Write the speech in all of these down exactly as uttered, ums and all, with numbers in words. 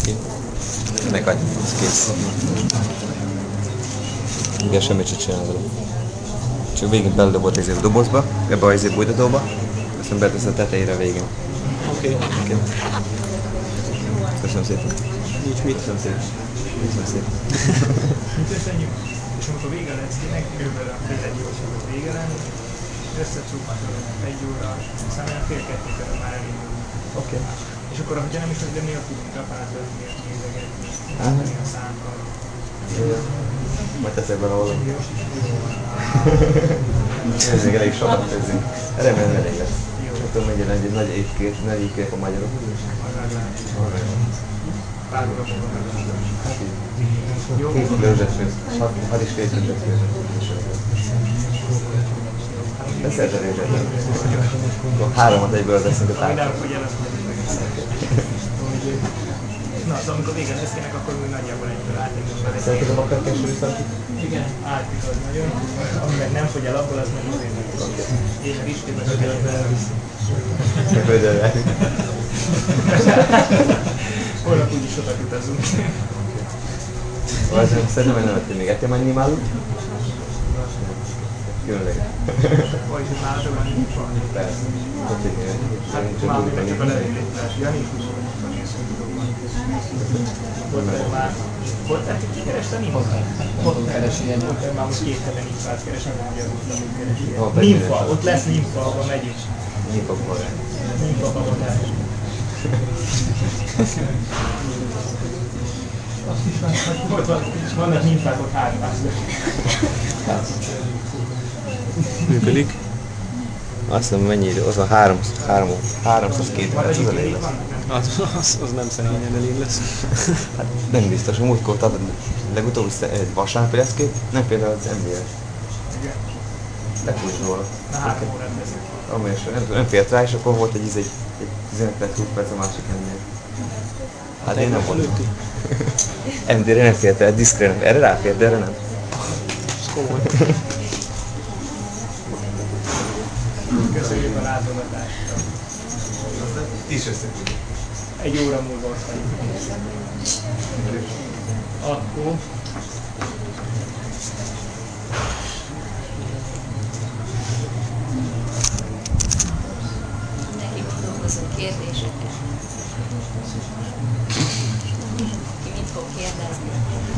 ki. Meghagy, ez kész. Igen, semmit sem csinál vele. Csak végén beledobott ezért a dobozba, ebbe a ezért bújtatóba, aztán betesz a tetejére a végén. Oké. Okay. Okay. Köszönöm szépen. Nincs mit. Köszönöm szépen. Köszönöm szépen. Köszönjük. És amikor vége lesz kinek, körülbelül a fél egy óra vége lenni, összecsúpatolunk egy óra, aztán olyan fél kettő körül már elindul. Oké. Okay. És akkor, hogyha nem is vagy, de miért tudunk apázni, miért nézegetni, látni a számmal. Majd teszek bele valami. Ez még elég sokat teszünk. Remélem elég lesz. Nem tudom, hogy egy egy nagy évkép, nagy évkép a magyarok. Pár óra múlva. Hét lőzsesfőz, hat és fél lőzsesfőz. Beszélsz a lőzsesfőz. Akkor háromat egyből teszünk a tárcát. Na, szóval amikor vége lesz kinek, akkor úgy nagyjából egyből átérünk már egy. Szereted a bakkörkés sűrűszakit? Igen, átmikor nagyon. Ami meg nem fogy el abból, az meg azért meg. Én meg is képes, hogy az elviszi. Földön el. Holnap úgyis sokat utazunk. Szerintem, hogy nem ettél még. Ettél már nyilvánút? Különleges. Vagy is nálatok van nincs van. Persze. Hát már mindenképp a levélítás. Ja, nincs is van. Volt már. Volt tehát ki kereste nimfát? Ott keresi ilyen. Ott már most két hete nimfát keresem, hogy magyarul nem keresi. Nimfa, ott lesz nimfa, abban megyünk. Nimfa korán. Nimfa babotás. Ott van, vannak nimfák, ott hátmásznak. Működik. Azt mondom, mennyi idő? Az a három, három, háromszázkettő perc, az elég lesz. Az, az, az nem szerényen elég lesz. Hát nem biztos, a múltkor adod legutóbb egy vasárnapi leszkét, nem például az em bé es. Igen. Lefújt róla. Na három órát beszél. Amely is nem, nem fért rá, és akkor volt egy, egy, egy tizenöt perc, húsz perc a másik em bé es. Hát én nem voltam. em dé-re nem fért rá, diszkre nem. Erre ráfért, de erre nem. Ez komoly. Köszönjük a látogatást. Is összefügg. Egy óra múlva ott vagyunk. Akkor... Neki gondolkozunk kérdéseket. Ki mit fog kérdezni?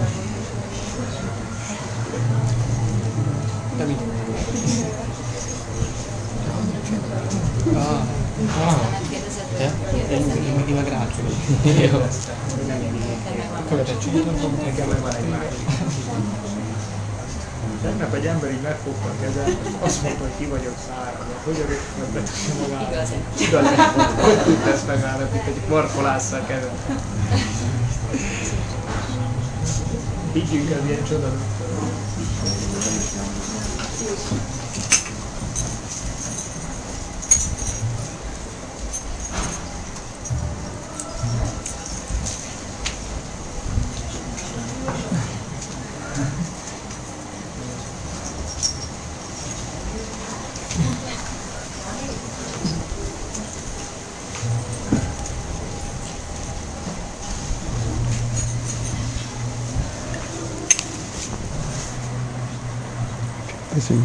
De mit? Ah. Ah. Nem kérdezett, Te? Én, én meg rád vagyok. Jó. Követett csinálom. Nekem meg van egy másik. Tegnap egy ember így megfogta a kezem, azt mondta, hogy ki vagyok száradva. Hogy a rögtön beteszi magára? Igaz-e? Igaz-e? Hogy tudta ezt megállapítani, hogy markolásza a kezem? Higgyünk ez ilyen csoda. Köszönjük.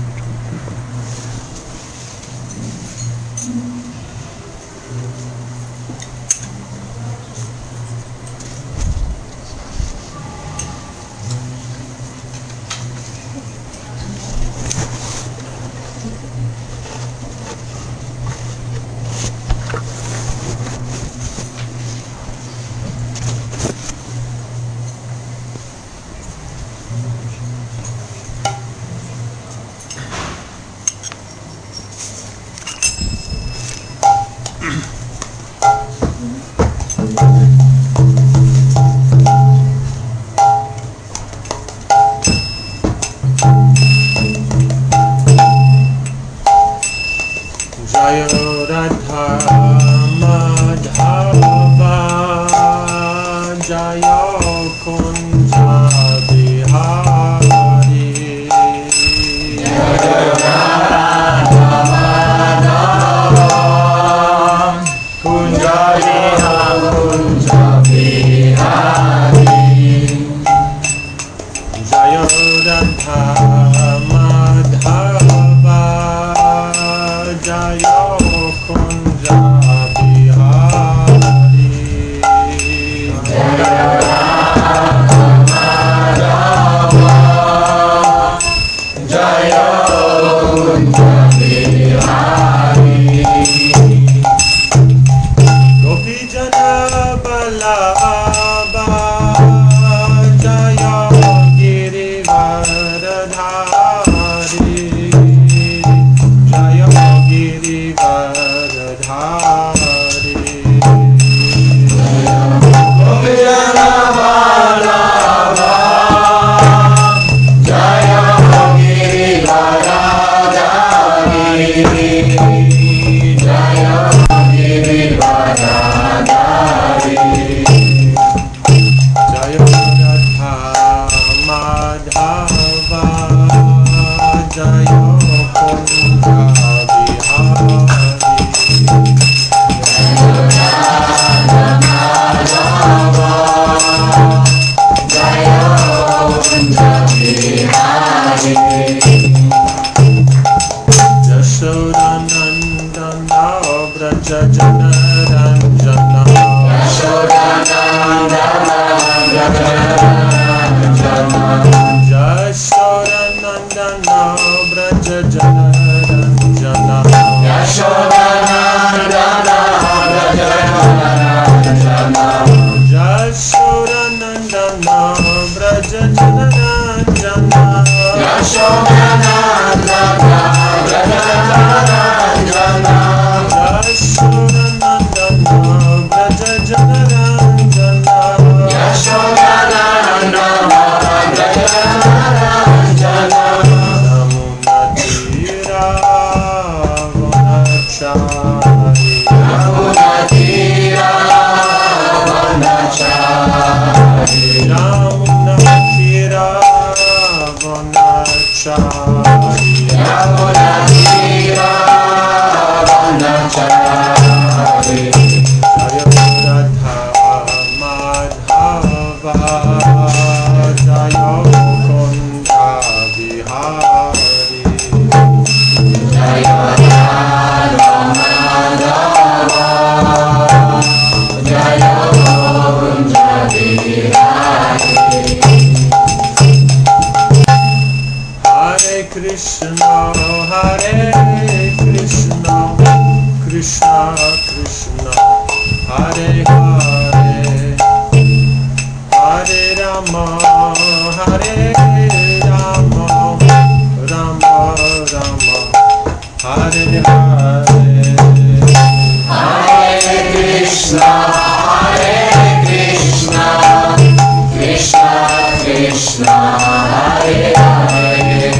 Krishna, Hare Krishna, Krishna Krishna, Hare Hare,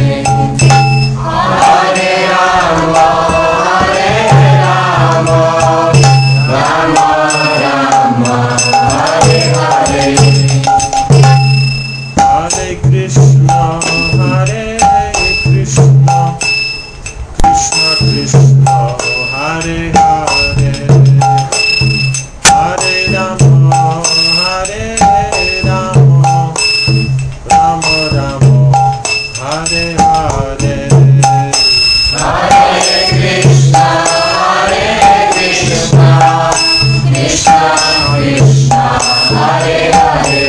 Hare Rama, Hare Rama, Rama Rama, Hare Hare. Hare Krishna, Hare Krishna, Krishna Krishna, Hare Hare, Hare Rama, Hare Rama, Rama Rama, Hare Hare. Hare Krishna, Hare Krishna, Krishna Krishna, Hare Hare,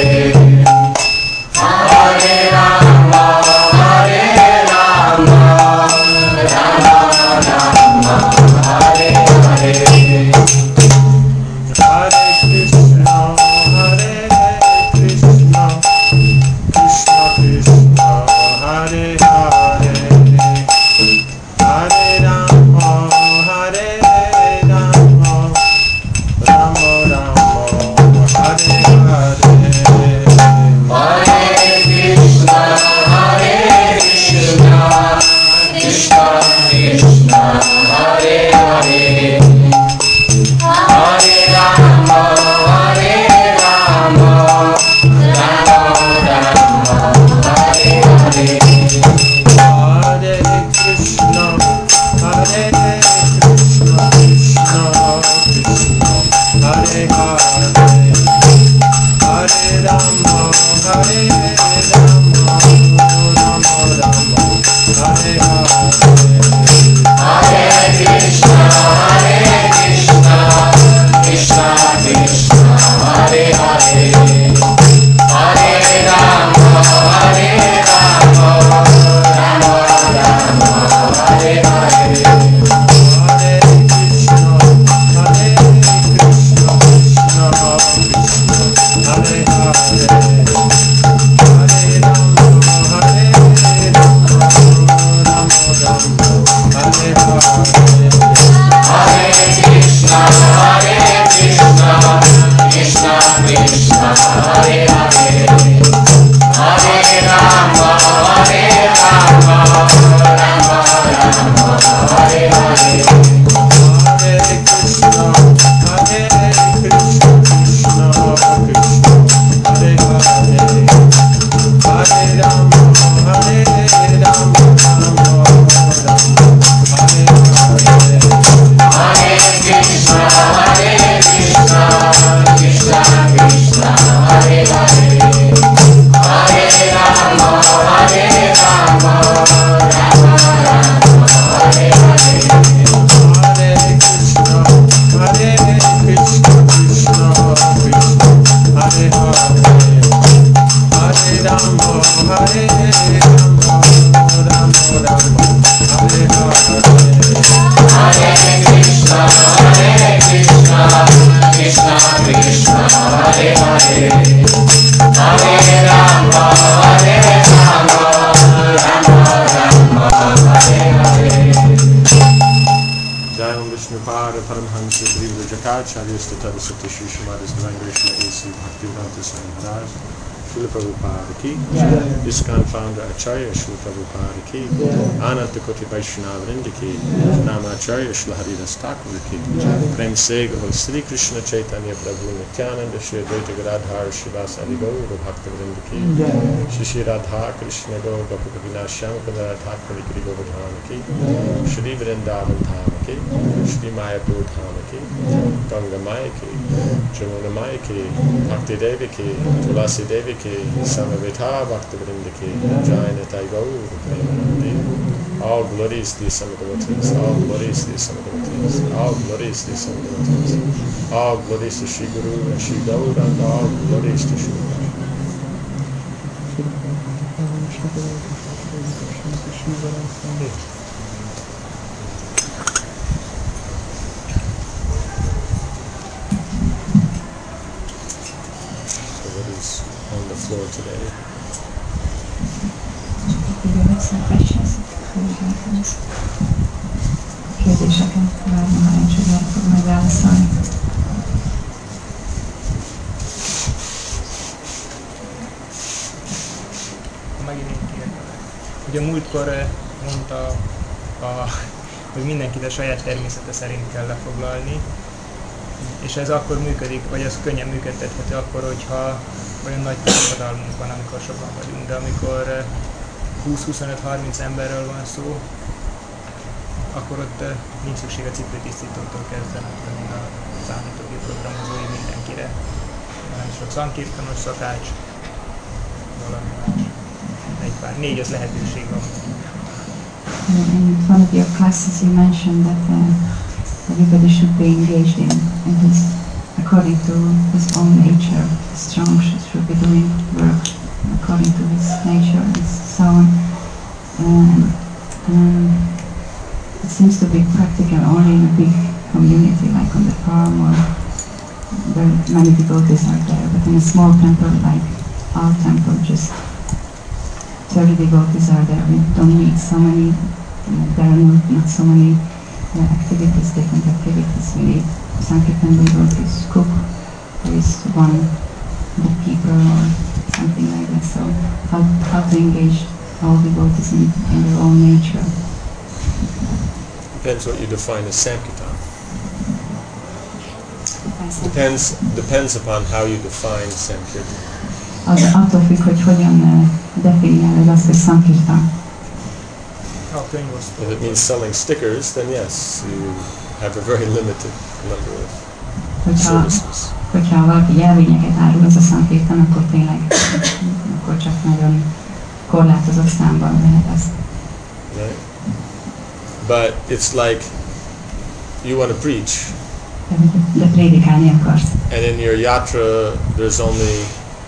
Hare Rama, Hare Rama, Rama Rama, Hare Hare. Hare Krishna, Hare Krishna, Krishna Krishna, Hare Hare, Hare Rama, Hare Rama, Rama Rama, Hare Hare. Hare Krishna, Hare Krishna, Krishna Krishna, Hare Hare, Hare Rama, Hare Rama, Rama Rama, Hare Hare. Hare Krishna, Hare Krishna, Krishna Krishna, Hare Hare, Hare Rama, Hare Rama, Rama Rama, Hare Hare. Hare Krishna, Hare Krishna, Krishna Krishna, Hare Hare, Hare Rama, Hare Rama, Rama Rama, Hare Hare. Hare Krishna, Hare Krishna, Krishna Krishna, Hare Hare, Hare Rama, Hare Rama, Rama Rama, Hare Hare. Hare Krishna, Hare Krishna, Krishna Krishna, Hare Hare, Hare Rama, Hare Rama, Rama Rama, Hare Hare. Hare Krishna, Hare Krishna, Krishna Krishna, Hare Hare, Hare Rama, Hare Rama, Rama Rama, Hare Hare. Hare Krishna, Hare Krishna, Krishna Krishna, Hare Hare, Hare Rama, Hare Rama, Rama Rama, Hare Hare. Hare Krishna, Hare Krishna, Krishna Krishna, Hare Hare, Hare Rama, Hare Rama, Rama Rama, Hare Hare. Hare Krishna, Hare Krishna, Krishna Krishna, Hare Hare, Hare Rama, Hare Rama, Rama Rama, Hare Hare. Jai Om Vishnupada Paramhansa Sri Jakacharya Statara Sati Shri Srimad Divine Krishna A C Bhaktivedanta Swami Maharaj, Srila Prabhupada ki, ISKCON founder Acharya Srila Prabhupada ki, Ananta Koti Vaishnava Vrinda ki, Namacharya Srila Haridas Thakur ki, Prem Se Guru Sri Krishna Chaitanya Prabhu Nityananda Shri Advaita Gadadhar Shivasadi Gaura Bhakta Vrinda ki, Shri Shri Radha Krishna Gaura Gopika Vinashyam Kadara Thakur Nikri Govardhan ki, Shri Vrindavan Dham ki, Shri Mayapur Dham ki, Ganga Maya ki, Jamuna Maya ki, Bhakti Devi ki, Tulasi Devi ki, Samavita Bhakta Vrinda ki, Jainata Gaur Premanandi. All glories to the Samadevatas, all glories to the Samadevatas, all glories to the Samadevatas, all glories to Shri Guru and Shri Gauranga, all glories to Shri Guru. On the floor today. Kérdéseket várni, ha nincs, hogy akkor megválaszolni. Ugye a múltkor eh, mondta, a, hogy mindenkit a saját természete szerint kell lefoglalni, és ez akkor működik, vagy ez könnyen működtethető akkor, hogyha olyan nagy társadalmunk van, amikor sokan vagyunk, de amikor eh, húsz-huszonöt-harminc emberről van szó, akkor ott eh, nincs szükség a cipőtisztítótól kezdve, mint a számítógép programozói mindenkire. Nem sok szankirtanos, szakács, valami más. Egy pár, négy az lehetőség van. In one of your classes you mentioned that uh, everybody should be engaged in, in his, according to his own nature. The strong should be doing work according to his nature and so on. Um, um, it seems to be practical only in a big community like on the farm or where many devotees are there, but in a small temple like our temple, just thirty devotees are there. We don't need so many, there are not, not so many uh, activities, different activities. We need Sankirtan devotees, cook, there is one bookkeeper or something like that. So how, how to engage all devotees in, in their own nature? Depends what you define as Sankirtan. Depends, depends upon how you define Sankirtan. Az attól függ, hogy hogyan uh, definiálod azt, hogy Sankirtan. A könyvosztó. If it means selling stickers, then yes, you have a very limited number of Hogyha, services. hogyha valaki jelvényeket árul, az a Sankirtan, akkor tényleg, akkor csak nagyon korlátozott számban lehet azt. Right? But it's like you want to preach, De, de prédikálni akarsz. and in your yatra, there's only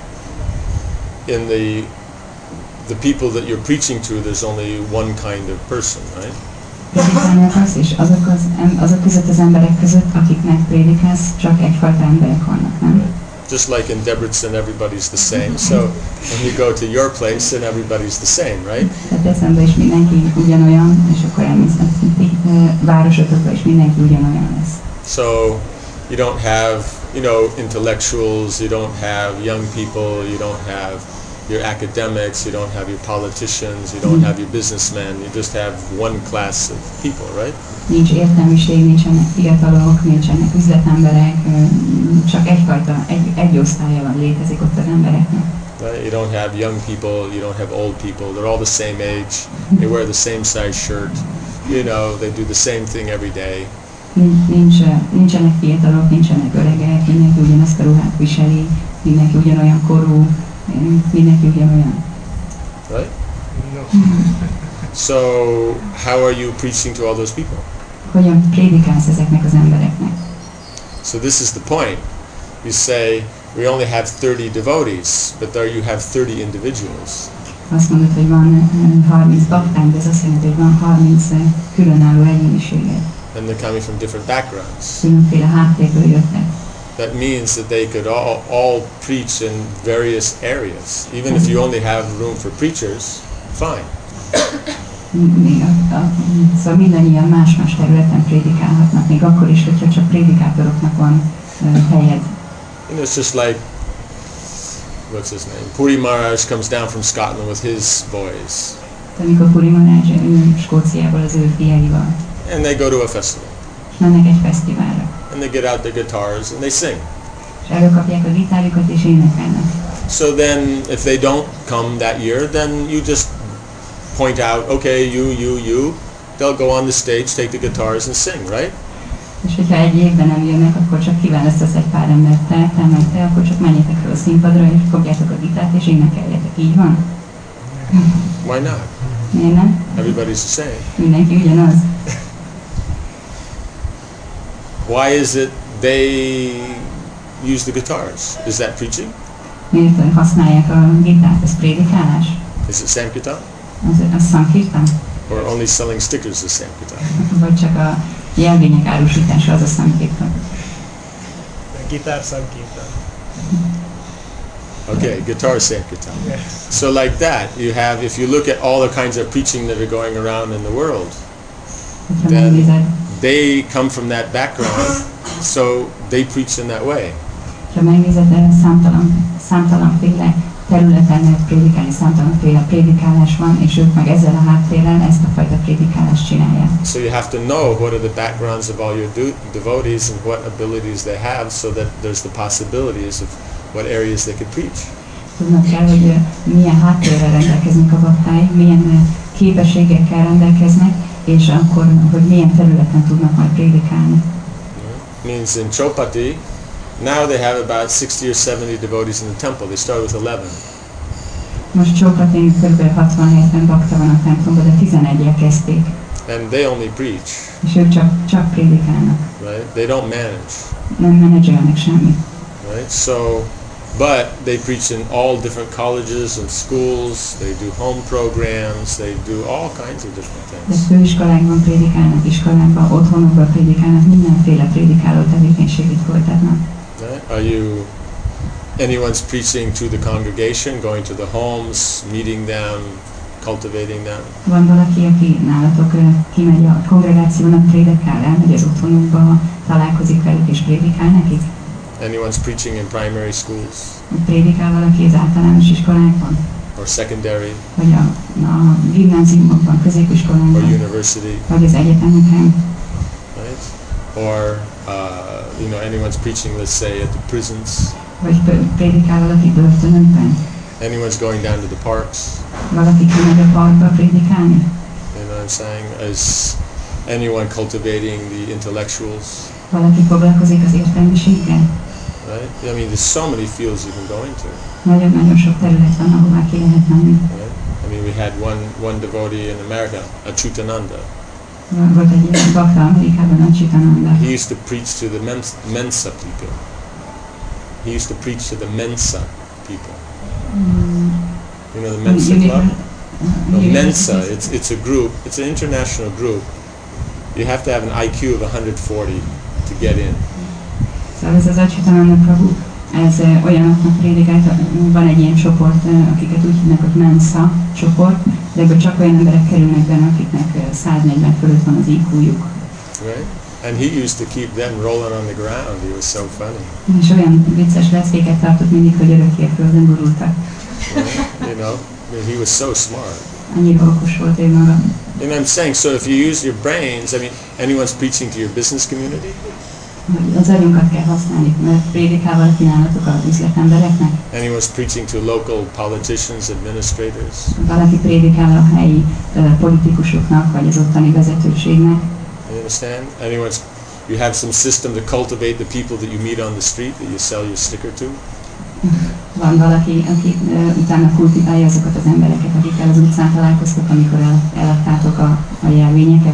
in the the people that you're preaching to, there's only one kind of person, right? Prédikálni akarsz, és azok, az, em- azok között az emberek között, akiknek prédikálsz, csak egyfajta emberek vannak, nem? Just like in Debrecen, everybody's the same. So when you go to your place, then everybody's the same, right? Tehát eszembe is mindenki ugyanolyan, és akkor elmész a városokra, és mindenki ugyanolyan lesz. So you don't have, you know, intellectuals, you don't have young people, you don't have your academics, you don't have your politicians, you don't have your businessmen, you just have one class of people, right? Nincs értelmiség, nincsenek fiatalok, nincsenek üzletemberek, ö, csak egyfajta, egy, egy osztálya van, létezik ott az embereknek. Right? You don't have young people, you don't have old people, they're all the same age, they wear the same size shirt, you know, they do the same thing every day. Nincs, nincs, nincsenek fiatalok, nincsenek öregek, mindenki ugyanazt a ruhát viseli, mindenki ugyanolyan korú, mindenki ugyanolyan. Right? No. So how are you preaching to all those people? Hogyan prédikálsz ezeknek az embereknek? So this is the point. You say, we only have thirty devotees, but there you have thirty individuals. Azt mondod, hogy van ö, harminc baktány, de ez azt jelenti, hogy van harminc ö, különálló egyéniséged. And they're coming from different backgrounds. Különféle háttérből jöttek. That means that they could all, all preach in various areas. Even if you only have room for preachers, fine. Még a, a, szóval mindannyian más-más területen prédikálhatnak, még akkor is, hogyha csak prédikátoroknak van ö, helyed. You know, it's just like, what's his name? Puri Maharaj comes down from Scotland with his boys. Amikor Puri Maharaj jön Skóciából az ő fiaival, And they go to a festival. és mennek egy fesztiválra, And they get out their guitars and they sing. és előkapják a gitárjukat és énekelnek. So then, if they don't come that year, then you just point out, okay, you, you, you. They'll go on the stage, take the guitars and sing, right? És hogyha egy évben nem jönnek, akkor csak kiválasztasz egy pár embert, te, te meg te, akkor csak menjetek fel a színpadra, és fogjátok a gitárt, és énekeljetek. Így van? Why not? Miért nem? Everybody's the same. Mindenki ugyanaz. Why is it they use the guitars? Is that preaching? Miért használják a gitárt? Ez prédikálás? Is it Sankirtan? Az, az Sankirtan? Or only selling stickers is Sankirtan? Vagy csak a jelvények árusítása az a Sankirtan? Gitár Sankirtan. Okay, guitar Sankirtan. Yes. So like that, you have, if you look at all the kinds of preaching that are going around in the world, Hogyha Then- megnézed, they come from that background, so they preach in that way. ha megnézed eh, számtalan, számtalanféle területen lehet prédikálni, számtalanféle prédikálás van, és ők meg ezzel a háttérrel ezt a fajta prédikálást csinálják. So you have to know what are the backgrounds of all your do- devotees and what abilities they have, so that there's the possibilities of what areas they could preach. Tudnak kell, hogy ö, milyen háttérrel rendelkeznek a baktáik, milyen ö, képességekkel rendelkeznek, és akkor, hogy milyen területen tudnak majd prédikálni. Means in Chopati, now they have about sixty or seventy devotees in the temple. They started with eleven. Most Csopatin kb. hatvan-hetven bakta van a templomban, de tizenegyel kezdték, And they only preach, és ők csak, csak prédikálnak, right? They don't manage, nem menedzselnek semmit. right? So, but they preach in all different colleges and schools. They do home programs. They do all kinds of different De things. főiskolákban prédikálnak, iskolákban, otthonokban prédikálnak, mindenféle prédikáló tevékenységet folytatnak. Right? Are you anyone's preaching to the congregation, going to the homes, meeting them, cultivating them? Van valaki, aki nálatok ö, kimegy a kongregációnak, prédikál, elmegy az otthonukba, találkozik velük és prédikál nekik? Anyone's preaching in primary schools Prédikál valaki az általános iskolákban? or secondary Vagy a, a gimnáziumokban, or középiskolákban? university, Vagy az egyetemeken? right? Or uh, you know, anyone's preaching, let's say, at the prisons. Vagy pö- prédikál valaki börtönökben? Anyone's going down to the parks. Valaki kimegy a parkba prédikálni? You know what I'm saying? Is anyone cultivating the intellectuals? Valaki foglalkozik az értelmiséggel? Right? I mean, there's so many fields you can go into. Nagyon-nagyon sok terület van, ahová ki lehet menni. Right? I mean, we had one one devotee in America, Achutananda. Volt egy ilyen bakta Amerikában, a Chitananda. He used to preach to the mens- Mensa people. He used to preach to the Mensa people. You know the Mensa club? No, Mensa, it's it's a group. It's an international group. You have to have an I Q of one hundred forty to get in. Szóval ez az Acsitananda Prabhu, ez ö, olyanoknak prédikált, van egy ilyen csoport, ö, akiket úgy hívnak, hogy Mensa csoport, de ebből csak olyan emberek kerülnek benne, akiknek ö, száznegyven fölött van az I Q-juk. Right? And he used to keep them rolling on the ground. He was so funny. És olyan vicces leckéket tartott mindig, hogy örökké a földön gurultak. Right? You know, I mean, he was so smart. Annyira okos volt ő maga. And I'm saying, so if you use your brains, I mean, anyone's preaching to your business community? Hogy az agyunkat kell használni, mert prédikál valaki nálatok az üzletembereknek, Anyone's preaching to local politicians, administrators? valaki prédikál a helyi ö, politikusoknak, vagy az ottani vezetőségnek, You understand? Anyone's, you have some system to cultivate the people that you meet on the street that you sell your sticker to? van valaki, aki ö, utána kultiválja azokat az embereket, akikkel az utcán találkoztok, amikor el, eladtátok a, a jelvényeket.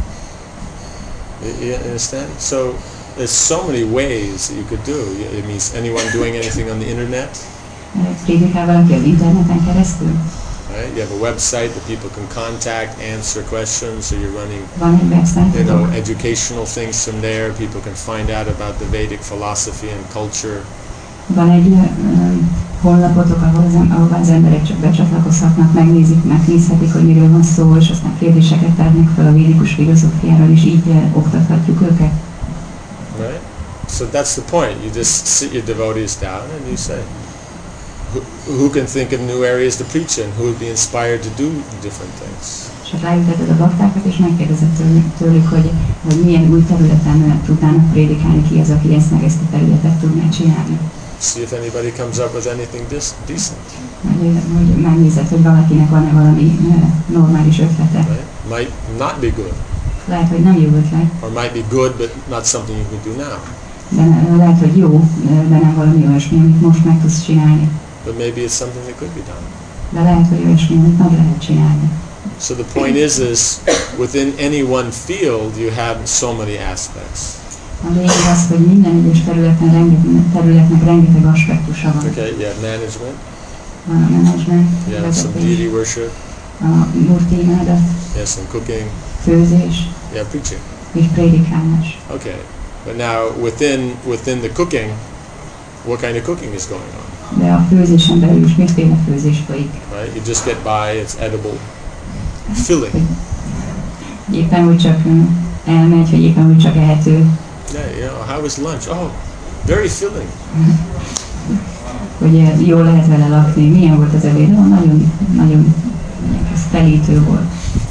You, you understand? So there's so many ways that you could do. It means anyone doing anything on the internet, Ö, Prédikál valaki az interneten keresztül. right? You have a website that people can contact, answer questions, so you're running, Van egy website, you know, educational things from there. People can find out about the Vedic philosophy and culture. van egy ö, honlapotok, ahol az, em- ahova az emberek csak becsatlakozhatnak, megnézik, megnézhetik, hogy miről van szó, és aztán kérdéseket tárnak fel a védikus filozófiáról, és így ö, oktathatjuk őket. Right? So that's the point. You just sit your devotees down and you say, who, who can think of new areas to preach in? Who would be inspired to do different things? És ott ráülteted a baktákat, és megkérdezed tőlük, tőlük hogy, hogy milyen új területen ö, tudnának prédikálni, ki az, aki ezt meg ezt a területet tudná csinálni. See if anybody comes up with anything dis- decent. Hogy, ö, hogy megnézed, hogy valakinek van-e valami ö, normális ötlete. Right? Might not be good, Lehet, hogy nem jó ötlet, or might be good, but not something you can do now. de ö, lehet, hogy jó, ö, de nem valami olyasmi, amit most meg tudsz csinálni. But maybe it's something that could be done. De lehet, hogy olyasmi, amit meg lehet csinálni. So the point is, is within any one field, you have so many aspects. A lényeg az, hogy minden egyes területen, rengeteg, területnek rengeteg aspektusa van. Okay, you have management, Van a menedzsment, you have some vezetés, deity worship, a murti imádat, you have some cooking, főzés you have preaching. és prédikálás. Okay, but now within within the cooking, what kind of cooking is going on? De a főzésen belül is miféle főzés folyik. Right? You just get by; it's edible, filling. Éppen úgy csak ö, elmegy, hogy éppen úgy csak ehető. Yeah, you know, how was lunch? Oh, very filling. hogy jól lehet vele lakni. Milyen volt az ebéd? Nagyon, nagyon felítő volt.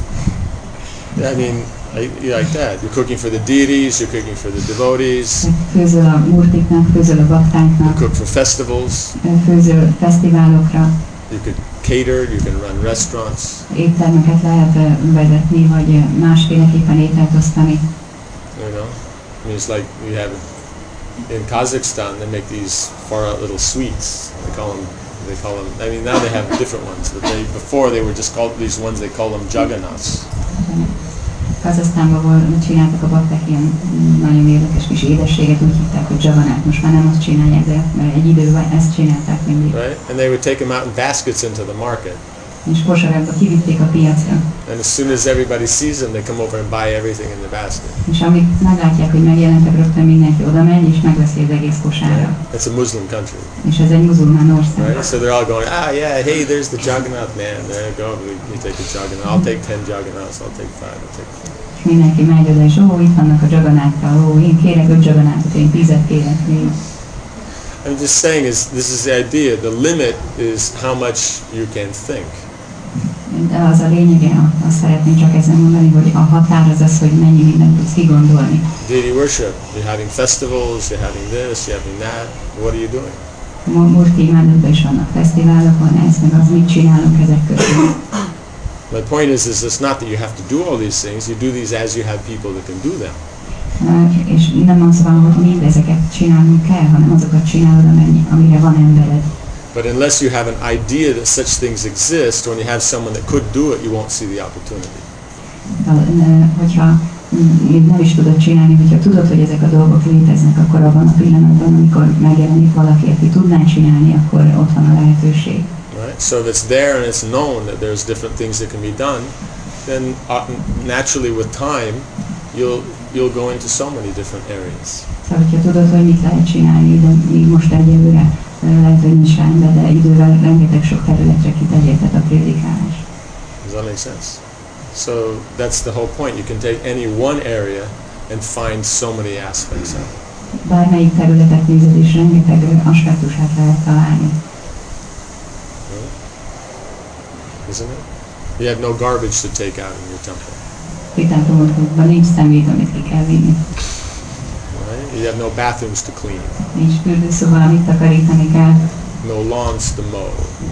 I mean, you like that. You're cooking for the deities, you're cooking for the devotees. Főzöl a murtiknak, főzöl a You baktáknak, cook for festivals. főzöl fesztiválokra, You could cater, you can run restaurants. éttermeket lehet vezetni, vagy másféleképpen ételt osztani. You know, I mean, it's like you have in Kazakhstan. They make these far out little sweets. They call them. They call them. I mean, now they have different ones, but they before they were just called these ones. They call them jagannaths. Kazahsztánban csináltak a bakták ilyen nagyon érdekes kis édességet, úgy hívták, hogy jaganát. Most már nem azt csinálják, de mert egy időben ezt csinálták mindig. Right, and they would take them out in baskets into the market. És kosarákba kivitték a piacra. And as soon as everybody sees them, they come over and buy everything in the basket. És amíg meglátják, hogy megjelentek, rögtön mindenki oda megy, és megveszi az egész kosárra. It's a Muslim country. És ez egy muzulmán ország. Right, so they're all going, ah yeah, hey, there's the Jagannath man. There you go, we, we take a Jagannath. I'll take ten Jagannaths. I'll take five. I'll take. És mindenki megy oda, és ó, itt vannak a jaganákkal, ó, én kérek öt jaganátot, én tízet kérek még. I'm just saying is this is the idea. The limit is how much you can think. De az a lényege, azt szeretném csak ezen mondani, hogy a határ az az, hogy mennyi mindent tudsz kigondolni. Deity worship. You're having festivals. You're having this. You're having that. What are you doing? Murti imádatban is vannak fesztiválok, van ez, meg az, mit csinálunk ezek közül. My point is, is it's not that you have to do all these things. You do these as you have people that can do them. És nem az van, hogy mindezeket csinálnunk kell, hanem azokat csinálod, amennyi, amire van embered. But unless you have an idea that such things exist, when you have someone that could do it, you won't see the opportunity. Hogyha nem is tudod csinálni, hogyha tudod, hogy ezek a dolgok léteznek, akkor abban a pillanatban, amikor megjelenik valaki, aki tudná csinálni, akkor ott van a lehetőség. Right? So if it's there and it's known that there's different things that can be done, then uh, naturally with time, you'll you'll go into so many different areas. Szóval, hogyha tudod, hogy mit lehet csinálni, de még most egyelőre lehet, hogy nincs rá ember, de idővel rengeteg sok területre kiterjedhet a prédikálás. Does that make sense? So that's the whole point. You can take any one area and find so many aspects of it. Bármelyik területet nézed, és rengeteg aspektusát lehet találni. Really? Isn't it? You have no garbage to take out in your temple. Templomodban nincs szemét, amit ki kell vinni. Right? You have no bathrooms to clean. Nincs fürdőszoba, amit takarítani kell. No lawns to mow.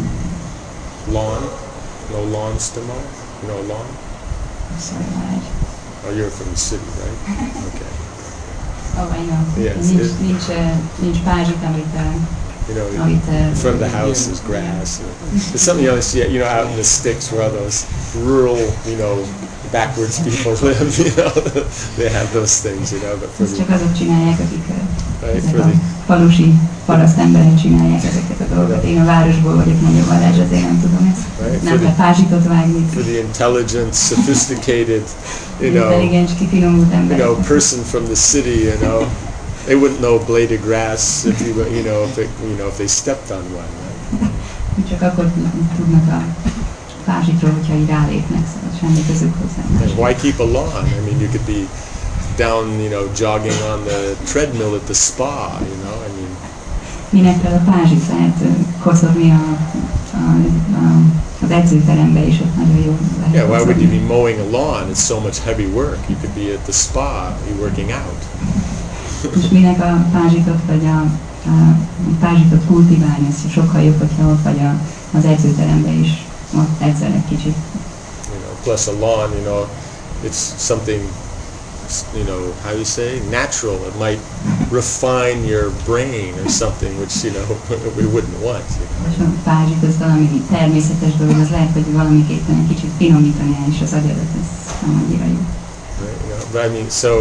Lawn? No lawns to mow? You know lawn? Sorry, Maraj. Oh, you're from the city, right? Okay. Oh, I know. Yes, Nincs, it- nincs, uh, nincs pázsit, amit, uh, You know, amit uh, in front of the house is grass. It's something you always see, you know, out in the sticks where all those rural, you know, backwards people live, you know, they have those things, you know, but for ezt the, csak azok csinálják, akik uh, right, ezek for a the, falusi paraszt emberek csinálják ezeket a dolgokat. Én a városból vagyok, mondja Balázs, azért nem tudom ezt. Right, Nem for kell the- pázsitot vágni. for the intelligent, sophisticated, you know, Intelligens, kifinomult you emberek. know, person from the city, you know, they wouldn't know a blade of grass if you, you know, if it, you know, if they stepped on one, right? Csak akkor tudnak a pázsitról, hogyha így rálépnek, szóval semmi közük hozzá. And why keep a lawn? I mean, you could be down, you know, jogging on the treadmill at the spa, you know, I mean, Minek kell a pázsit, lehet ö, kocogni a, a, a, az edzőterembe is, ott nagyon jó lehet yeah, why would you kocogni. be mowing a lawn? It's so much heavy work. You could be at the spa, be working out. És minek a pázsitot, vagy a, a pázsitot kultiválni, ez sokkal jobb, hogyha ott vagy a, az edzőterembe is, ott edzel egy kicsit. You know, plus a lawn, you know, it's something, you know, how you say, natural. It might refine your brain or something, which, you know, we wouldn't want, you know. És a pázsit az valami természetes dolog, az lehet, hogy valamiképpen egy kicsit finomítani is az agyadat, ez nem annyira jó. Right, you know, but I mean, so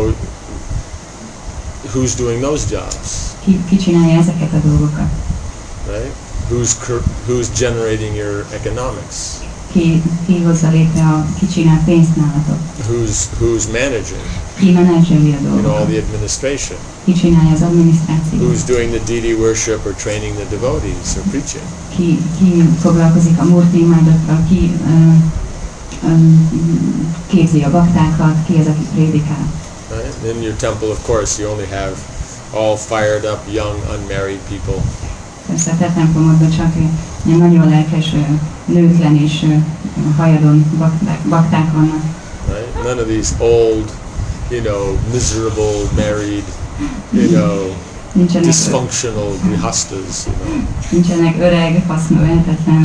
who's doing those jobs, Ki, ki csinálja ezeket a dolgokat? right? Who's cur- who's generating your economics? Ki, ki hozza létre, a, ki csinál pénzt nálatok? Who's who's managing? Ki menedzseli a You know, all dolgokat? the administration. Ki csinálja az adminisztrációt? Who's doing the deity worship or training the devotees or preaching? Ki, ki foglalkozik a murti imádattal? Ki ö, ö, képzi a baktákat? Ki az, aki prédikál? Right? In your temple, of course, you only have all fired up, young, unmarried people. Persze a te templomodban csak ilyen nagyon lelkes, nőtlen és hajadon bakták, bakták vannak. Right? None of these old, you know, miserable, married, you know, Nincsenek, dysfunctional grihastas, you know. nincsenek öreg, használhatatlan,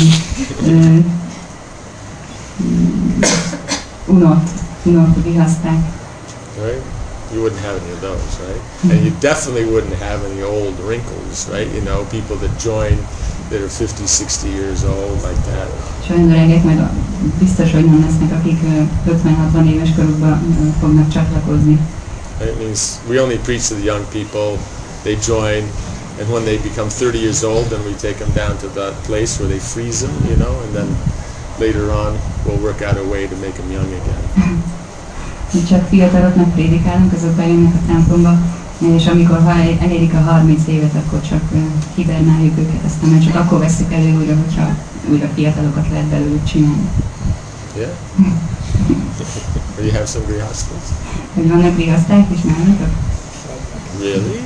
unott, unott grihaszták. Right? You wouldn't have any of those, right? And you definitely wouldn't have any old wrinkles, right? You know, people that join that are fifty, sixty years old like that. És olyan öregek meg biztos, hogy nem lesznek, akik ötven-hatvan éves korukban fognak csatlakozni. It means we only preach to the young people, they join, and when they become thirty years old, then we take them down to that place where they freeze them, you know, and then later on we'll work out a way to make them young again. Mi csak fiataloknak prédikálunk, azok bejönnek a templomba, és amikor ha elérik a harminc évet, akkor csak hibernáljuk őket, aztán már csak akkor veszük elő újra, hogyha újra fiatalokat lehet belőlük csinálni. Yeah? Or you have some grihastas? Hogy vannak grihaszták is nálatok? Really?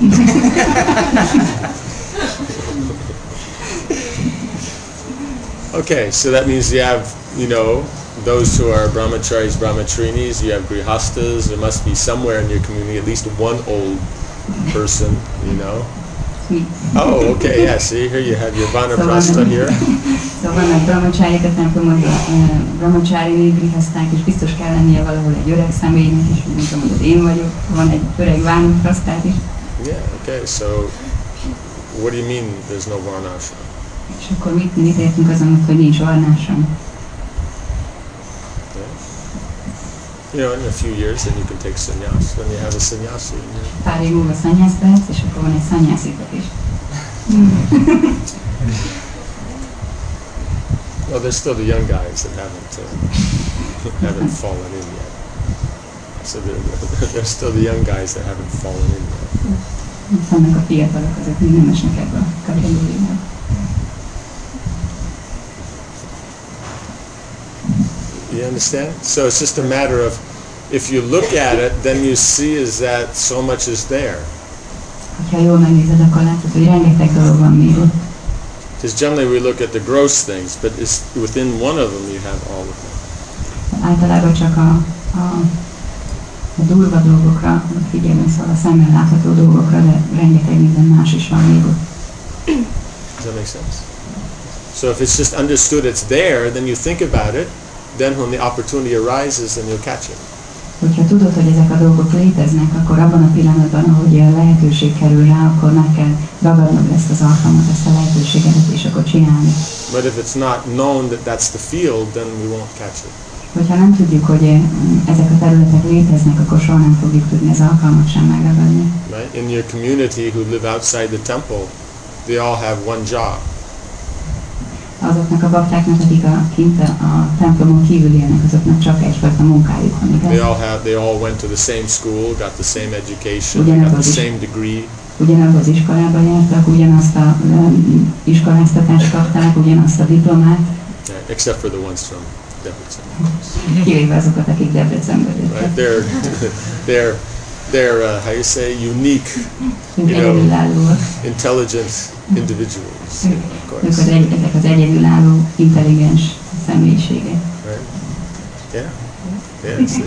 Okay, so that means you have, you know, those who are brahmacharis, brahmacharinis, you have grihastas. There must be somewhere in your community at least one old person, you know. Oh, okay, yeah, see, here you have your vanaprastha here. Szóval vannak brahmacharik a templomodban, brahmachari grihaszták, és biztos kell lennie valahol egy öreg személynek is, mint amúgy én vagyok, van egy öreg vanaprasztát is. Yeah, okay, so what do you mean there's no varnashram? És akkor mit, mit értünk azon, hogy nincs varnashram? You know, in a few years, then you can take sannyas. Then you have a sannyasi. In your... Pár év múlva szanyász lehetsz, és akkor van egy szanyászitok is. Well, there's still the young guys that haven't uh, haven't fallen in yet. So there- there's still the young guys that haven't fallen in yet. Vannak a fiatalok, azok még nem esnek ebbe a kategóriába. You understand? So it's just a matter of, if you look at it, then you see is that so much is there. Ha jól megnézed, akkor látod, hogy rengeteg dolog van még ott. Because generally we look at the gross things, but it's within one of them you have all of them. Általában csak a, a, a durva dolgokra figyelünk, szóval a szemmel látható dolgokra, de rengeteg minden más is van még ott. Does that make sense? So if it's just understood it's there, then you think about it, then when the opportunity arises, then you'll catch it. Hogyha tudod, hogy ezek a dolgok léteznek, akkor abban a pillanatban, ahogy a lehetőség kerül rá, akkor meg kell ragadnod ezt az alkalmat, ezt a lehetőséget, és akkor csinálni. But if it's not known that that's the field, then we won't catch it. Hogyha nem tudjuk, hogy ezek a területek léteznek, akkor soha nem fogjuk tudni az alkalmat sem megragadni. Right? In your community who live outside the temple, they all have one job. Azoknak a baktáknak, akik a kint a, a templomon kívül élnek, azoknak csak egyfajta munkájuk van, They igaz? all have. They all went to the same school, got the same education, Ugyanaz got az the is- same degree. Ugyanabban az iskolába jártak, ugyanazt a um, iskoláztatást kapták, ugyanazt a diplomát, Yeah, except for the ones from Debrecen. kivéve azokat, akik Debrecenből Right? jöttek. They're they're they're uh, how you say unique, Ők you know, egyedülállóak. intelligent individuals. You know, of Ők az course. egy, ezek az egyedülálló, intelligens személyiségek. Right? Yeah. Yeah. See?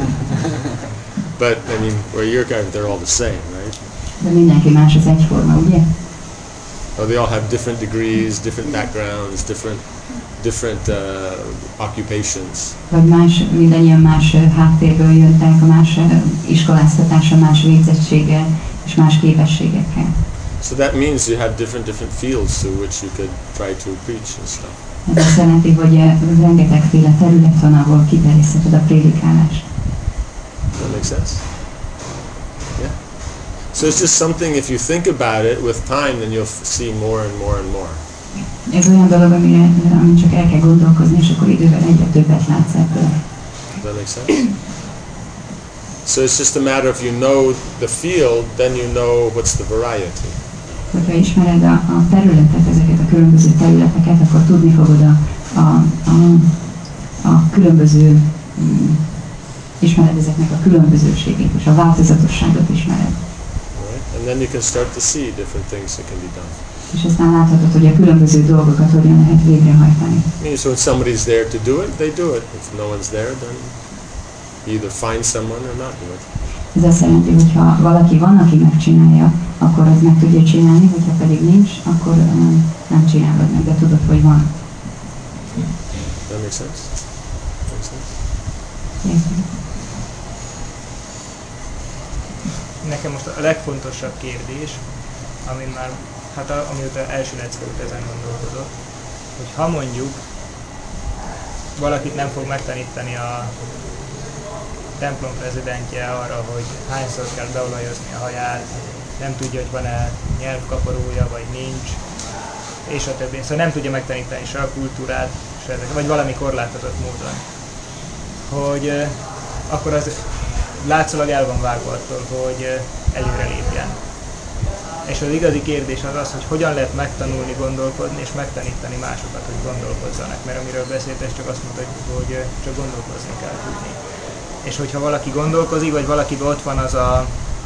But I mean, where your guys, they're all the same, right? De mindenki más az egyforma, ugye? Oh, they all have different degrees, different backgrounds, different different uh, occupations. Vagy más, mindannyian más ö, háttérből jöttek, a más ö, iskoláztatásra, más végzettséggel és más képességekkel. So that means you have different different fields through which you could try to preach and stuff. Ez azt jelenti, hogy ö, rengetegféle terület van, ahol kiterjesztheted a prédikálást. Does that make sense? Yeah. So it's just something, if you think about it with time, then you'll f- see more and more and more. Ez olyan dolog, amire, amin csak el kell gondolkozni, és akkor idővel egyre többet látsz ebből. Does that make sense? So it's just a matter of you know the field, then you know what's the variety. Hogyha ismered a, a területet, ezeket a különböző területeket, akkor tudni fogod a, a, a, a különböző, mm, ismered ezeknek a különbözőségét, és a változatosságot ismered. Right? And then you can start to see different things that can be done. És aztán láthatod, hogy a különböző dolgokat hogyan lehet végrehajtani. Means when somebody's there to do it, they do it. If no one's there, then you either find someone or not do it. Ez azt jelenti, hogy ha valaki van, aki megcsinálja, akkor az meg tudja csinálni, hogyha pedig nincs, akkor um, nem csinálod meg, de tudod, hogy van. That makes sense? Makes sense? Érted? Nekem most a legfontosabb kérdés, amin már, hát a, amióta első lecke ut ezen gondolkodott, hogy ha mondjuk valakit nem fog megtanítani a templom prezidentje arra, hogy hányszor kell beolajozni a haját, nem tudja, hogy van-e nyelvkaparója, vagy nincs, és a többi. Szóval nem tudja megtanítani se a kultúrát, se ezek, vagy valami korlátozott módon. Hogy eh, akkor az látszólag el van vágva attól, hogy eh, előre lépjen. És az igazi kérdés az az, hogy hogyan lehet megtanulni, gondolkodni, és megtanítani másokat, hogy gondolkozzanak. Mert amiről beszélt, ez csak azt mondta, hogy eh, csak gondolkozni kell tudni. És hogyha valaki gondolkozik, vagy valakiben ott van az a,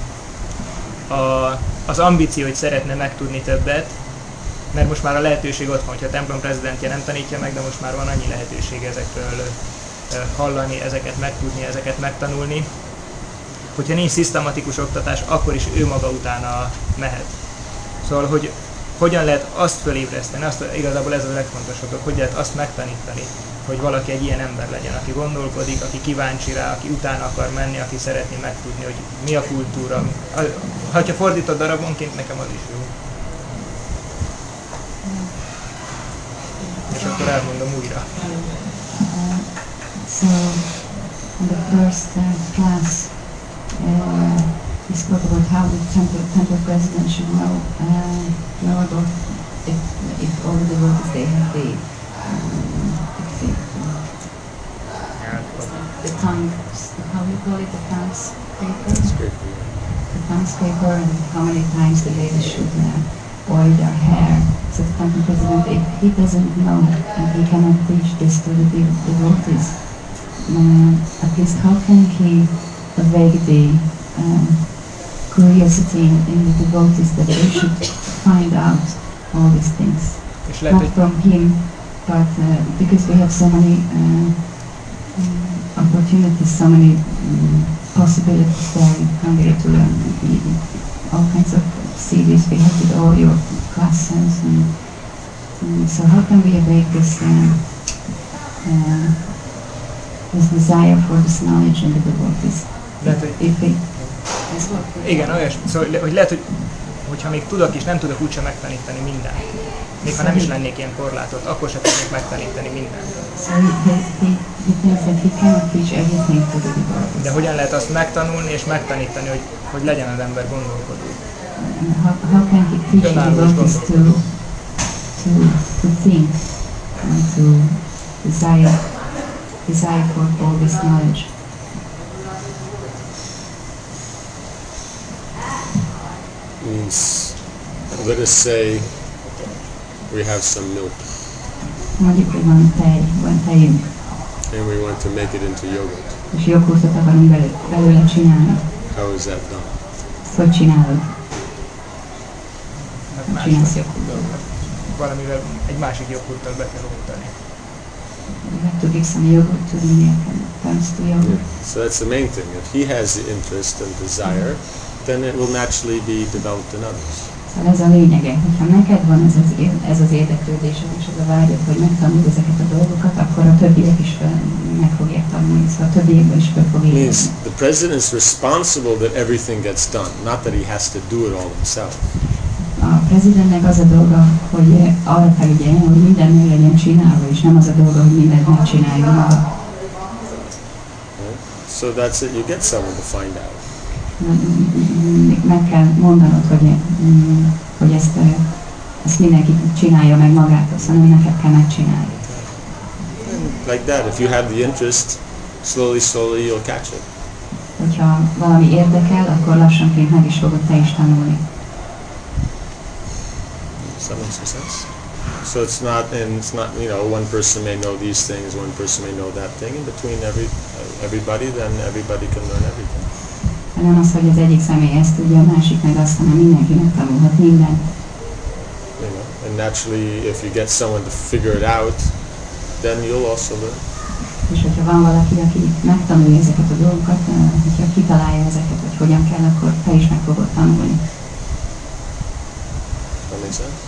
a, az ambíció, hogy szeretne megtudni többet, mert most már a lehetőség ott van, hogyha a templom prezidentje nem tanítja meg, de most már van annyi lehetőség ezekről hallani, ezeket megtudni, ezeket megtanulni. Hogyha nincs szisztematikus oktatás, akkor is ő maga utána mehet. Szóval, hogy hogyan lehet azt fölébreszteni, azt, igazából ez a legfontosabb, hogy lehet azt megtanítani, hogy valaki egy ilyen ember legyen, aki gondolkodik, aki kíváncsi rá, aki utána akar menni, aki szeretné megtudni, hogy mi a kultúra. Ha fordítod darabonként, nekem az is jó. És akkor elmondom újra. Uh, so, in the first uh, class, uh, we spoke about how the temple, temple president should know, uh, know about if, if all the devotees they have the, um, the, the tongue, how do you call it, the thanks paper? The thanks paper, and how many times the lady should uh, oil their hair. So the temple president, if he doesn't know and he cannot teach this to the devotees, uh, at least how can he awake the um, curiosity in the devotees that they should find out all these things? Not from him, but uh, because we have so many uh, um, opportunities, so many um, possibilities there in Hungary to learn all kinds of C Ds we have with all your classes, and, and so how can we awake this uh, uh, this desire for this knowledge in the devotees? Lehet, hogy... If we, igen, olyasmi. Szóval, hogy lehet, hogy hogyha még tudok is, nem tudok úgysem megtanítani mindent. Még ha nem is lennék ilyen korlátot, akkor sem tudnék megtanítani mindent. So he, he, he thinks that he cannot teach everything to the devotees. De hogyan lehet azt megtanulni és megtanítani, hogy, hogy legyen az ember gondolkodó? And how, how can he teach the devotees to, to, to think and to desire, desire for all this knowledge? Means, let us say we have some milk. Mondjuk, hogy van tej, van tejünk, and we want to make it into yogurt. és joghurtot akarunk belőle, belőle csinálni. How is that done? Hogy csinálod? Hát Csinálsz joghurtot. Valamivel egy másik joghurttal be kell oltani. You have to give some yogurt to the milk and it turns to yogurt. Yeah. So that's the main thing. If he has the interest and desire, then it will naturally be developed in others. Szóval ez a lényege, hogyha neked van ez az, ez az érdeklődésed és ez a vágyad, hogy megtanuld ezeket a dolgokat, akkor a többiek is fel, meg fogják tanulni, szóval a többiekben is fel fog Means the president is responsible that everything gets done, not that he has to do it all himself. A prezidentnek az a dolga, hogy arra felügyeljen, hogy minden meg legyen csinálva, és nem az a dolga, hogy mindent megcsináljon maga. So that's it, you get someone to find out. Meg kell mondanod, hogy, hogy ezt, ezt mindenki csinálja meg magától, szóval nem neked kell megcsinálni. Like that, if you have the interest, slowly, slowly you'll catch it. Hogyha valami érdekel, akkor lassanként meg is fogod te is tanulni. Does that make some sense? So it's not, and it's not, you know, one person may know these things, one person may know that thing. In between every everybody, then everybody can learn everything. Nem az, hogy az egyik személy ezt tudja, a másik meg azt, hanem mindenki megtanulhat mindent. You know, And naturally, if you get someone to figure it out, then you'll also learn. És hogyha van valaki, aki megtanulja ezeket a dolgokat, hogyha kitalálja ezeket, hogy hogyan kell, akkor te is meg fogod tanulni. That makes sense?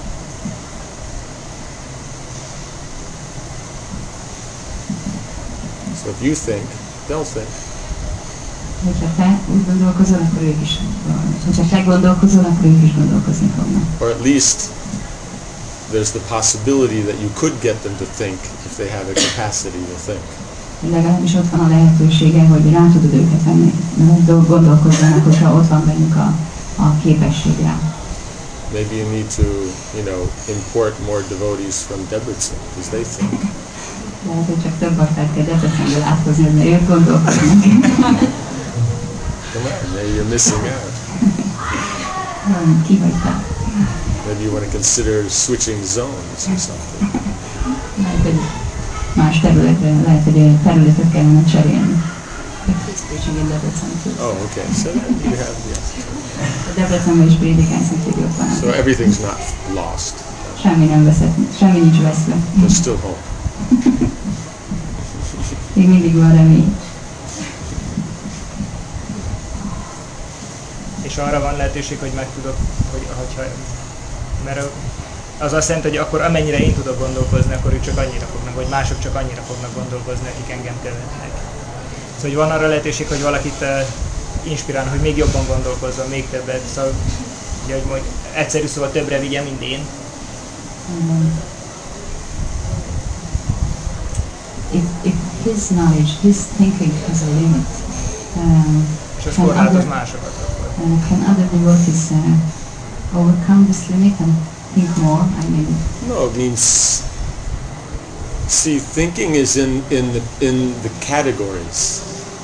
So if you think, they'll think. Hogyha te úgy gondolkozol, akkor ők is. Hogyha te gondolkozol, akkor ők is gondolkozni fognak. Or at least there's the possibility that you could get them to think if they have a capacity to think. Legalábbis ott van a lehetősége, hogy rá tudod őket venni, gondolkozzanak, hogyha ott van bennük a, a képesség rá. Maybe you need to, you know, import more devotees from Debrecen because they think. Lehet, hogy csak több baktát kell Debrecenből áthozni, mert ők gondolkoznak. Come on, maybe you're missing out. Kihagytál. Maybe you want to consider switching zones or something. Lehet, hogy más területre, lehet, hogy területet kellene cserélni. Oh, okay. So then you have the Debrecenben is prédikálsz, úgyhogy ott van. So everything's not lost. Semmi nem veszett, semmi nincs veszve. There's still hope. Még mindig van remény. És arra van lehetőség, hogy meg tudok, hogy, hogyha, mert az azt jelenti, hogy akkor amennyire én tudok gondolkozni, akkor ők csak annyira fognak, vagy mások csak annyira fognak gondolkozni, akik engem követnek. Szóval hogy van arra lehetőség, hogy valakit uh, inspirálni, hogy még jobban gondolkozzon, még többet, szóval ugye, hogy majd egyszerű szóval többre vigye, mint én. Um, if, if his knowledge, his thinking has a limit, um, És az can korlátoz other, másokat akkor. uh, can other devotees uh, overcome this limit and think more? I mean, No, it means. See, thinking is in in the in the categories.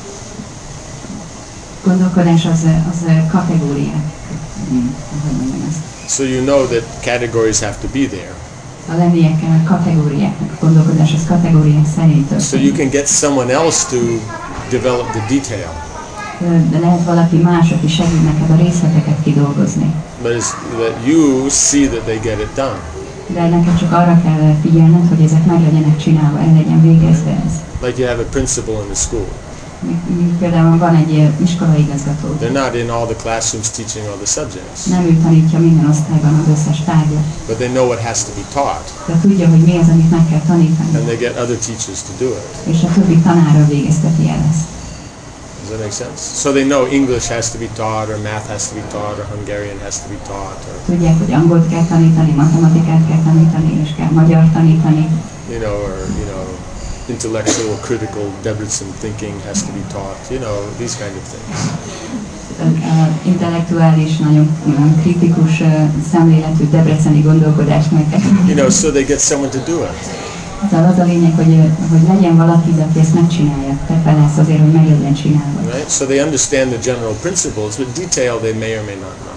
gondolkodás az, az kategóriák. Hmm, hogy mondjam ezt. So you know that categories have to be there. A lenniekkel a kategóriáknak, a gondolkodás az kategóriák szerint történik. So you can get someone else to develop the detail. De lehet valaki más, aki segít neked a részleteket kidolgozni. But it's that you see that they get it done. De neked csak arra kell figyelned, hogy ezek meg legyenek csinálva, el legyen végezve ez. Like you have a principal in the school. Például van egy iskolaigazgató. They're not in all the classrooms teaching all the subjects. Nem ő tanítja minden osztályban az összes tárgyat. But they know what has to be taught. De tudja, hogy mi az, amit meg kell tanítani. And they get other teachers to do it. És a többi tanára végezteti el ezt. Does that make sense? So they know English has to be taught, or math has to be taught, or Hungarian has to be taught, or Tudják, hogy angolt kell tanítani, matematikát kell tanítani, és kell magyar tanítani. you know, or you know, intellectual, critical Debrecen thinking has to be taught. You know, these kind of things. Uh, intellektuális, nagyon, nagyon kritikus uh, szemléletű debreceni gondolkodást meg kell. You know, so they get someone to do it. Szóval az a lényeg, hogy, hogy legyen valaki, aki ezt megcsinálja. Te felelsz azért, hogy meg legyen csinálva. Right? So they understand the general principles, but detail they may or may not know.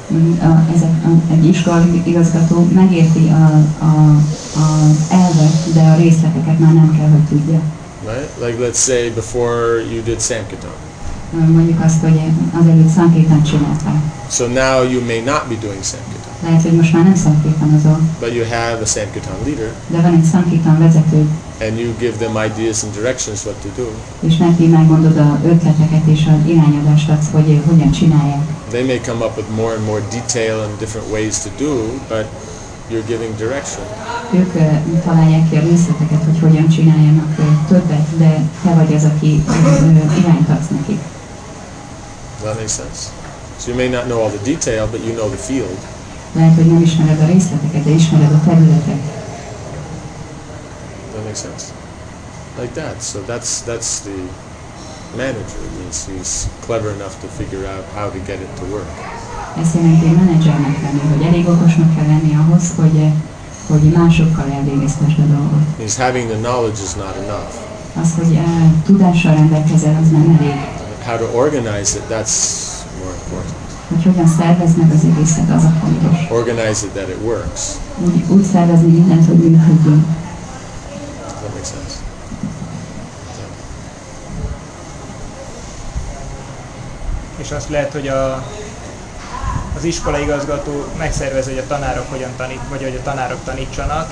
A, ezek, a, egy iskolaigazgató megérti a, a, a elvet, de a részleteket már nem kell, hogy tudja. Right? Like let's say before you did Sankirtan. Mondjuk azt, hogy azelőtt Sankirtan csináltál. So now you may not be doing Sankirtan. Lehet, hogy most már nem Sankirtanozol, But you have a Sankirtan leader, de van egy Sankirtan vezető, and you give them ideas and directions what to do. és neki megmondod az ötleteket és az irányadást adsz, hogy hogyan csinálják. They may come up with more and more detail and different ways to do, but you're giving direction. Ők uh, találják ki a részleteket, hogy hogyan csináljanak uh, többet, de te vagy az, aki uh, irányt adsz nekik. Does that make sense? So you may not know all the detail, but you know the field. Lehet, hogy nem ismered a részleteket, de ismered a területet. Does that make sense? Like that. So that's that's the manager. It means he's clever enough to figure out how to get it to work. Ezt jelenti menedzsernek lenni, hogy elég okosnak kell lenni ahhoz, hogy, hogy másokkal elvégeztesd a dolgot. Means having the knowledge is not enough. Az, hogy uh, tudással rendelkezel, az nem elég. How to organize it, that's more important. Hogy hogyan szerveznek az egészet, az a fontos. Organize it that it works. Úgy, úgy szervezni mindent, hogy működjön. Does that make sense? És azt lehet, hogy a, az az iskolaigazgató megszervez, hogy a tanárok hogyan tanít, vagy hogy a tanárok tanítsanak,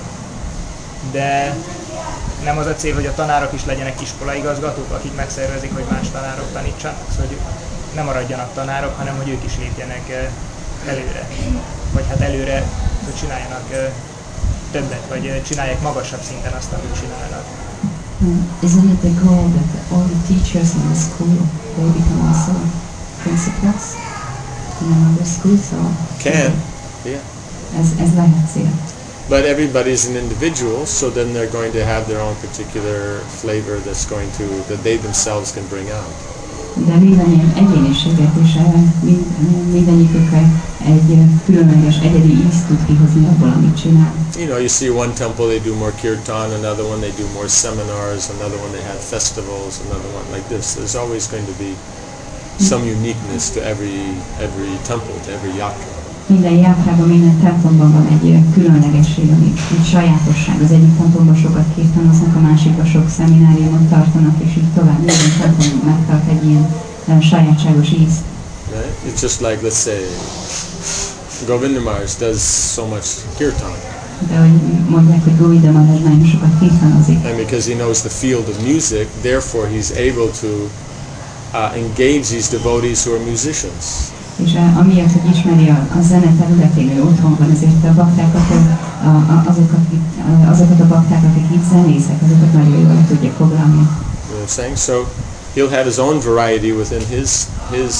de nem az a cél, hogy a tanárok is legyenek iskolaigazgatók, akik megszervezik, hogy más tanárok tanítsanak, szóval hogy nem maradjanak tanárok, hanem hogy ők is lépjenek előre. Vagy hát előre, hogy csináljanak többet, vagy csinálják magasabb szinten azt, amit csinálnak. Isn't it the goal that all the teachers in the school, they become also principals in another school? So Can, yeah. Ez, ez lehet cél. But everybody's an individual, so then they're going to have their own particular flavor that's going to, that they themselves can bring out. De minden ilyen egyéniséget és mind, mindenikükre egy különleges egyedi ízt tud kihozni abból, amit csinál. You know, you see one temple they do more kirtan, another one they do more seminars, another one they have festivals, another one like this. There's always going to be some uniqueness to every every temple, to every yatra. Minden játrában, minden templomban van egy különlegesség, ami egy sajátosság. Az egyik templomban sokat kirtanoznak, a másikban sok szemináriumot tartanak, és így tovább. Minden templom megtart egy ilyen uh, sajátságos ízt. Right? It's just like, let's say, Govinda Maharaj does so much kirtan. De hogy mondják, hogy Govinda Maharaj nagyon sokat kirtanozik. And because he knows the field of music, therefore he's able to uh, engage these devotees who are musicians. És amiatt, hogy ismeri a, a zene területén, ő otthon van, ezért a baktákat, a, a, azok, akik, azokat a bakták, akik itt zenészek, azokat nagyon jól tudja foglalni. You know what I'm saying? So he'll have his own variety within his his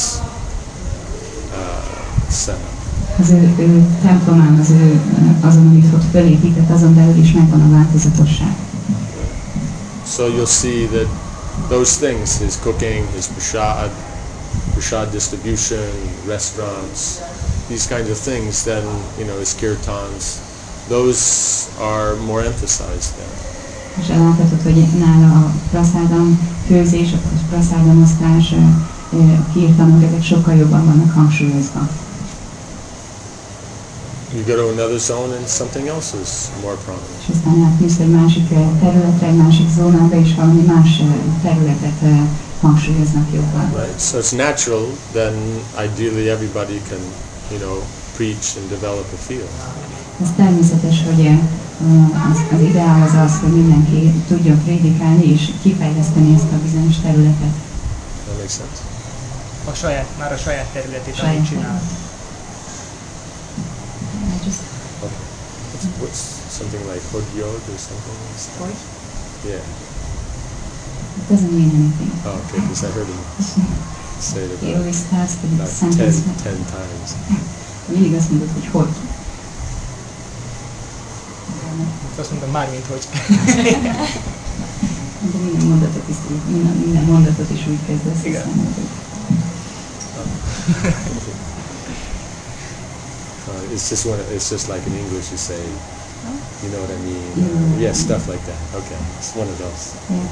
uh, setup. Az ő, ő templomán, az ő, azon, amit ott fölépített, azon belül is megvan a változatosság. So you'll see that those things, his cooking, his prasad, prasad distribution, restaurants, these kinds of things, then, you know, his kirtans, those are more emphasized there. És láthatod, hogy nála a praszádam főzés, a praszádam osztás, a kirtanok, ezek sokkal jobban vannak hangsúlyozva. You go to another zone and something else is more prominent. És aztán átmész egy másik területre, egy másik zónába, és valami más területet hangsúlyoznak jobban. Right. So it's natural. Then ideally everybody can, you know, preach and develop a field. Ez természetes, hogy az, az ideál az az, hogy mindenki tudjon prédikálni és kifejleszteni ezt a bizonyos területet. That makes sense. A saját, már a saját területét, Saját amit csinál. Just Okay. What's, what's something like Hodyod or something like that? Hogy? Yeah. It doesn't mean anything. Oh, okay, because I heard him say it He about, always starts the about sentence. ten, ten times. Mindig azt mondod, hogy hogy. Azt mondom már, mint hogy. De minden mondatot is, minden, minden mondatot is úgy kezdesz. Igen. Aztán, hogy Uh, it's just one. It's just like in English, you say, you know what I mean? Uh, yeah, stuff like that. Okay, it's one of those. yeah.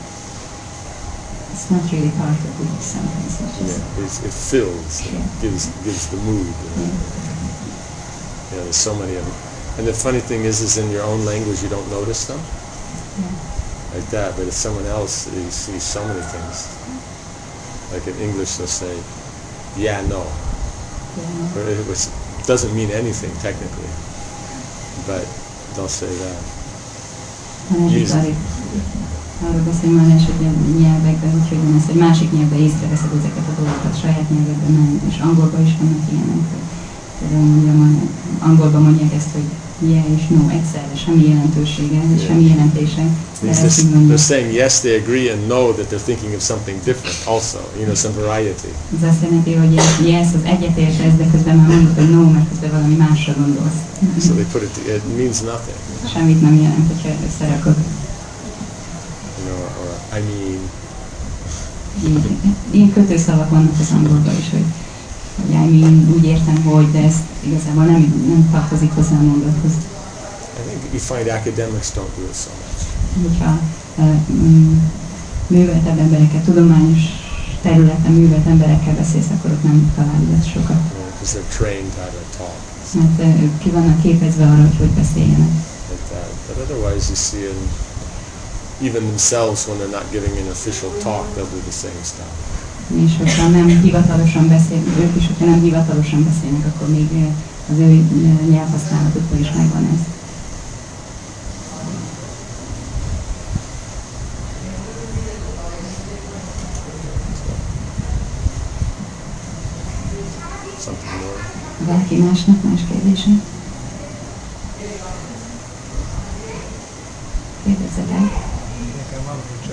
It's not really part of the sentence. It's just, Yeah, it's, it fills, it Yeah. gives gives the mood. You know? yeah. Yeah, there's so many of them. And the funny thing is, is in your own language you don't notice them Yeah. like that, but if someone else, you see so many things. Like in English, they'll say, "Yeah, no," Yeah. or it was, doesn't mean anything technically, but they'll say that. Van egy Jézus. arra, arról beszél már esetben nyelvekben, úgyhogy van ezt egy másik nyelvben észreveszed ezeket a dolgokat, saját nyelvekben nem, és angolban is vannak ilyenek. Például mondjam, angolban mondják ezt, hogy yeah és no, egyszerre, semmi jelentősége, Yeah. semmi jelentése. De It's ezt just, így mondják. they're saying yes, they agree, and no, that they're thinking of something different also, you know, some variety. Ez azt jelenti, hogy yes, az egyetértesz, de közben már mondod, hogy no, mert közben valami másra gondolsz. So they put it, it means nothing, Semmit nem jelent, hogyha összerakod. you know, or I mean, Így, ilyen kötőszavak vannak az angolban is, hogy, hogy I mean, úgy értem, hogy, de ez igazából nem, nem tartozik hozzá a mondathoz. I think you find academics don't do it so much. Hogyha uh, mm, műveltebb emberekkel, tudományos területen művelt emberekkel beszélsz, akkor ott nem találod ezt sokat. Because they're trained how to talk, Mert uh, ők ki vannak képezve arra, hogy hogy beszéljenek. like that. But otherwise, you see in even themselves when they're not giving an official talk, they'll do the same stuff. És hogyha nem hivatalosan beszélnek, ők is, hogyha nem hivatalosan beszélnek, akkor még az ő nyelvhasználatukban is megvan ez. Valaki másnak más kérdése? Kérdezzed el. Nekem van, csak...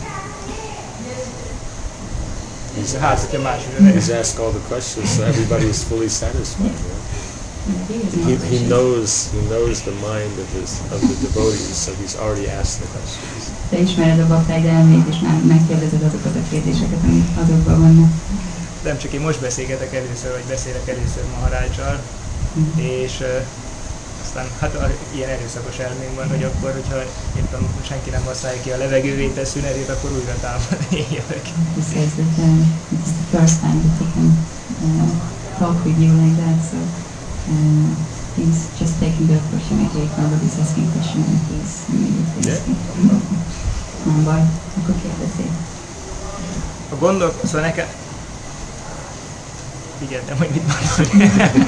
He's, Hát, hogyha más he's asked all the questions, so everybody is fully satisfied. Right? He, he knows he knows the mind of his of the devotees, so he's already asked the questions. Te ismered a baktáid elmét, és már megkérdezed azokat a kérdéseket, amik azokban vannak. Nem csak én most beszélgetek először, vagy beszélek először Maharajjal, mm. és uh, aztán hát a, ilyen erőszakos elmém van, hogy akkor, hogyha éppen senki nem használja ki a levegővét, a szünetét, akkor újra támad jövök. He says that uh, it's the first time that he can uh, talk with you like that, so uh, he's just taking the opportunity, if nobody's asking questions, and he's immediately Yeah. asking. Nem baj, akkor kérdezzél. A gondok, szóval nekem... Figyeltem, hogy mit mondani.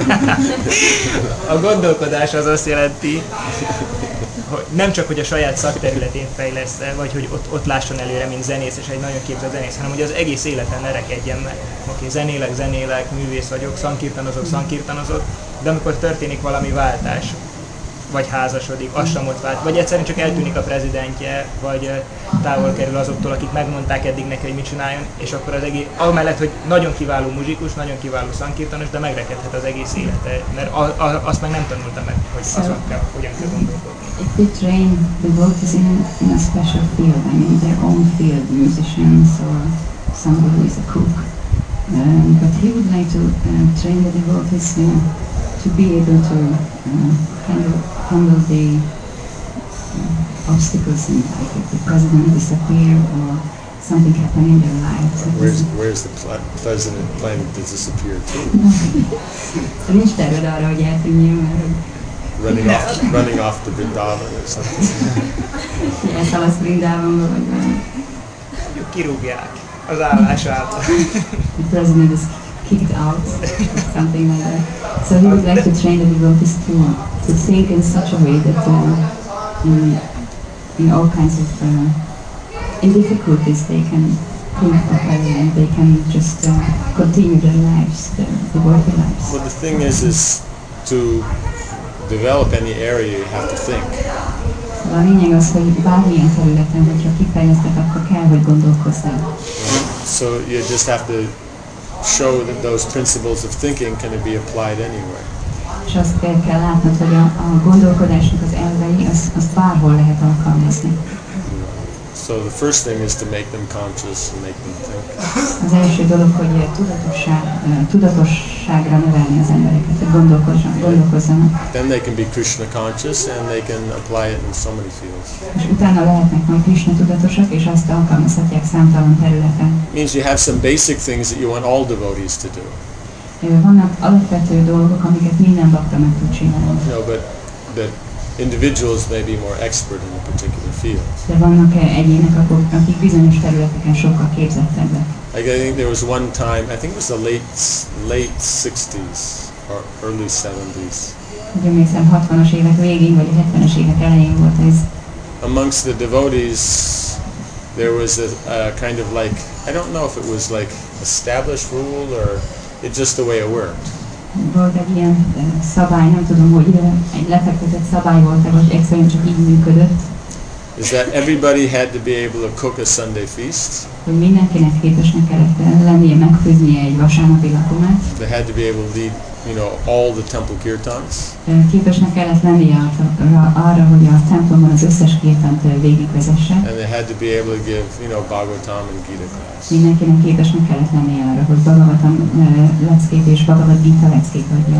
A gondolkodás az azt jelenti, hogy nem csak, hogy a saját szakterületén fejlesz-e, vagy hogy ott, ott lásson előre, mint zenész, és egy nagyon képzett zenész, hanem hogy az egész életen nerekedjen meg. Oké, okay, zenélek, zenélek, művész vagyok, szankirtanozok, szankirtanozok, de amikor történik valami váltás, vagy házasodik, az sem ott vált, vagy egyszerűen csak eltűnik a prezidentje, vagy távol kerül azoktól, akik megmondták eddig neki, hogy mit csináljon, és akkor az egész, amellett, hogy nagyon kiváló muzsikus, nagyon kiváló szankirtanos, de megrekedhet az egész élete, mert a, a, azt meg nem tanulta meg, hogy azon kell, hogyan kell gondolkodni. If they train devotees in, in a special field, I mean their own field, musicians or somebody who is a cook, um, but he would like to uh, train the devotees uh, to be able to uh, handle, handle the uh, obstacles in life, if the president disappear or something happen in their lives. Where's where's the ple president planning to disappear to? Nincs terved arra, hogy eltűnjön, mert Running off, running off to Vrindavan or something. elszalasz Vrindávonba, vagy valami. Mondjuk kirúgják az állásától. The president is kicked out or something like that. So he would like to train the devotees to, to think in such a way that uh, in, in all kinds of uh, in difficulties they can think properly and they can just uh, continue their lives, their devotee lives. Well, the thing is, is to develop any area, you have to think. A lényeg az, hogy bármilyen területen, hogyha kifejleszted, akkor kell, hogy gondolkozzál. So you just have to show that those principles of thinking can be applied anywhere. És azt kell, kell látnod, hogy a, a gondolkodásnak az elvei, az, azt bárhol lehet alkalmazni. So the first thing is to make them conscious and make them think. Az első dolog, hogy tudatosság, tudatosságra nevelni az embereket, hogy gondolkozzanak, gondolkozzanak. Then they can be Krishna conscious and they can apply it in so many fields. És utána lehetnek majd Krishna tudatosak, és azt alkalmazhatják számtalan területen. It means you have some basic things that you want all devotees to do. Vannak alapvető dolgok, amiket minden bakta meg tud csinálni. No, but that individuals may be more expert in a particular field. De vannak egyének, akik bizonyos területeken sokkal képzettebbek. Like I think there was one time, I think it was the late late sixties or early seventies. Úgy emlékszem, hatvanas évek végén vagy a hetvenes évek elején volt ez. Amongst the devotees, there was a, a kind of like, I don't know if it was like established rule or it's just the way it worked. Volt egy ilyen szabály, nem tudom, hogy egy lefektetett szabály volt, vagy egyszerűen csak így működött. Is that everybody had to be able to cook a Sunday feast. Hogy mindenkinek képesnek kellett lennie megfőznie egy vasárnapi lakomát. They had to be able to lead, you know, all the temple kirtans. Képesnek kellett lennie arra, hogy a templomban az összes kirtant végigvezesse. And they had to be able to give, you know, Bhagavatam and Gita class. Mindenkinek képesnek kellett lennie arra, hogy Bhagavatam leckét és Bhagavad Gita leckét adja.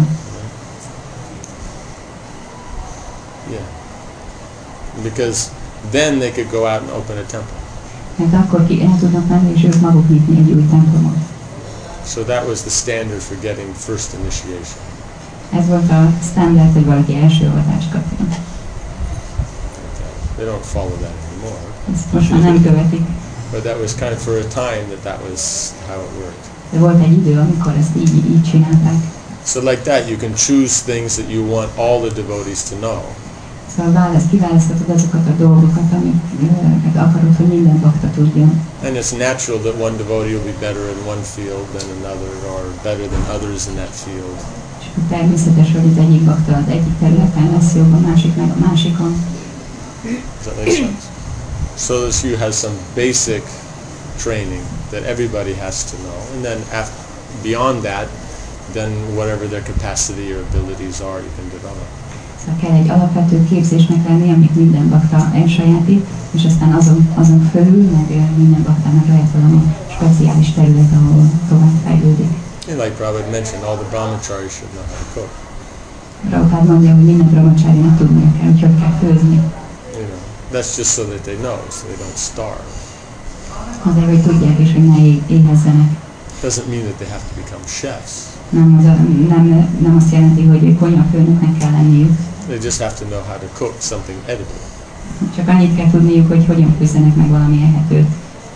Yeah. Because then they could go out and open a temple. Mert akkor ki el tudnak menni, és ők maguk nyitni egy új templomot. So that was the standard for getting first initiation. Ez volt a standard, hogy valaki első avatást kapjon. They don't follow that anymore. Ezt most már nem követik. But that was kind of for a time that that was how it worked. De volt egy idő, amikor ezt így, így csinálták. So like that, you can choose things that you want all the devotees to know. Szóval választ, kiválaszthatod azokat a dolgokat, amiket akarod, hogy minden bakta tudjon. And it's natural that one devotee will be better in one field than another, or better than others in that field. És természetes, hogy az egyik bakta az egyik területen lesz jobb, a másik meg a másikon. Does that make sense? So this you has some basic training that everybody has to know, and then after, beyond that, then whatever their capacity or abilities are, you can develop. Szóval kell egy alapvető képzésnek lenni, amit minden bakta elsajátít, és aztán azon, azon fölül, meg minden baktának lehet valami speciális terület, ahol tovább fejlődik. And like Prabhupada mentioned, all the brahmacharis should know how to cook. Prabhupada mondja, hogy minden brahmacsárinak tudnia kell, hogy hogy kell főzni. You know, that's just so that they know, so they don't starve. Azért, hogy tudják is, hogy ne é- éhezzenek. Doesn't mean that they have to become chefs. Nem, az a, nem, nem azt jelenti, hogy konyhafőnöknek kell lenniük. They just have to know how to cook something edible. Csak annyit kell tudniuk, hogy hogyan főzzenek meg valami ehetőt.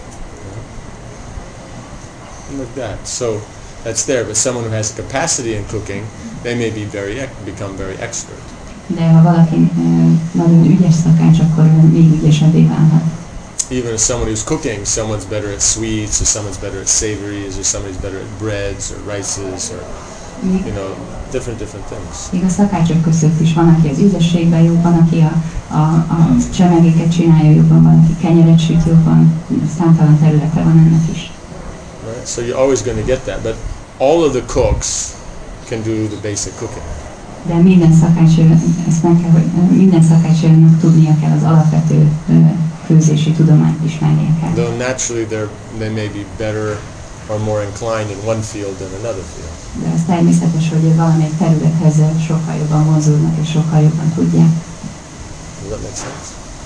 Like that. So that's there, but someone who has a capacity in cooking, they may be very ex- become very expert. De ha valaki e, nagyon ügyes szakács, akkor még ügyesebbé válhat. Even if someone who's cooking, someone's better at sweets, or someone's better at savories, or somebody's better at breads or rices, or you know, different different things. Még a szakácsok között is van, aki az ügyességben jó, van, aki a, a, a csemegéket csinálja jobban, van, aki kenyeret süt jobban, számtalan területe van ennek is. Right? So you're always going to get that, but all of the cooks can do the basic cooking. De minden szakács, ezt meg kell, hogy minden szakácsnak tudnia kell az alapvető főzési tudományt ismernie kell. Though naturally they're, they may be better or more inclined in one field than another field. De ez természetes, hogy valamelyik területhez sokkal jobban vonzódnak és sokkal jobban tudják. Does that make sense?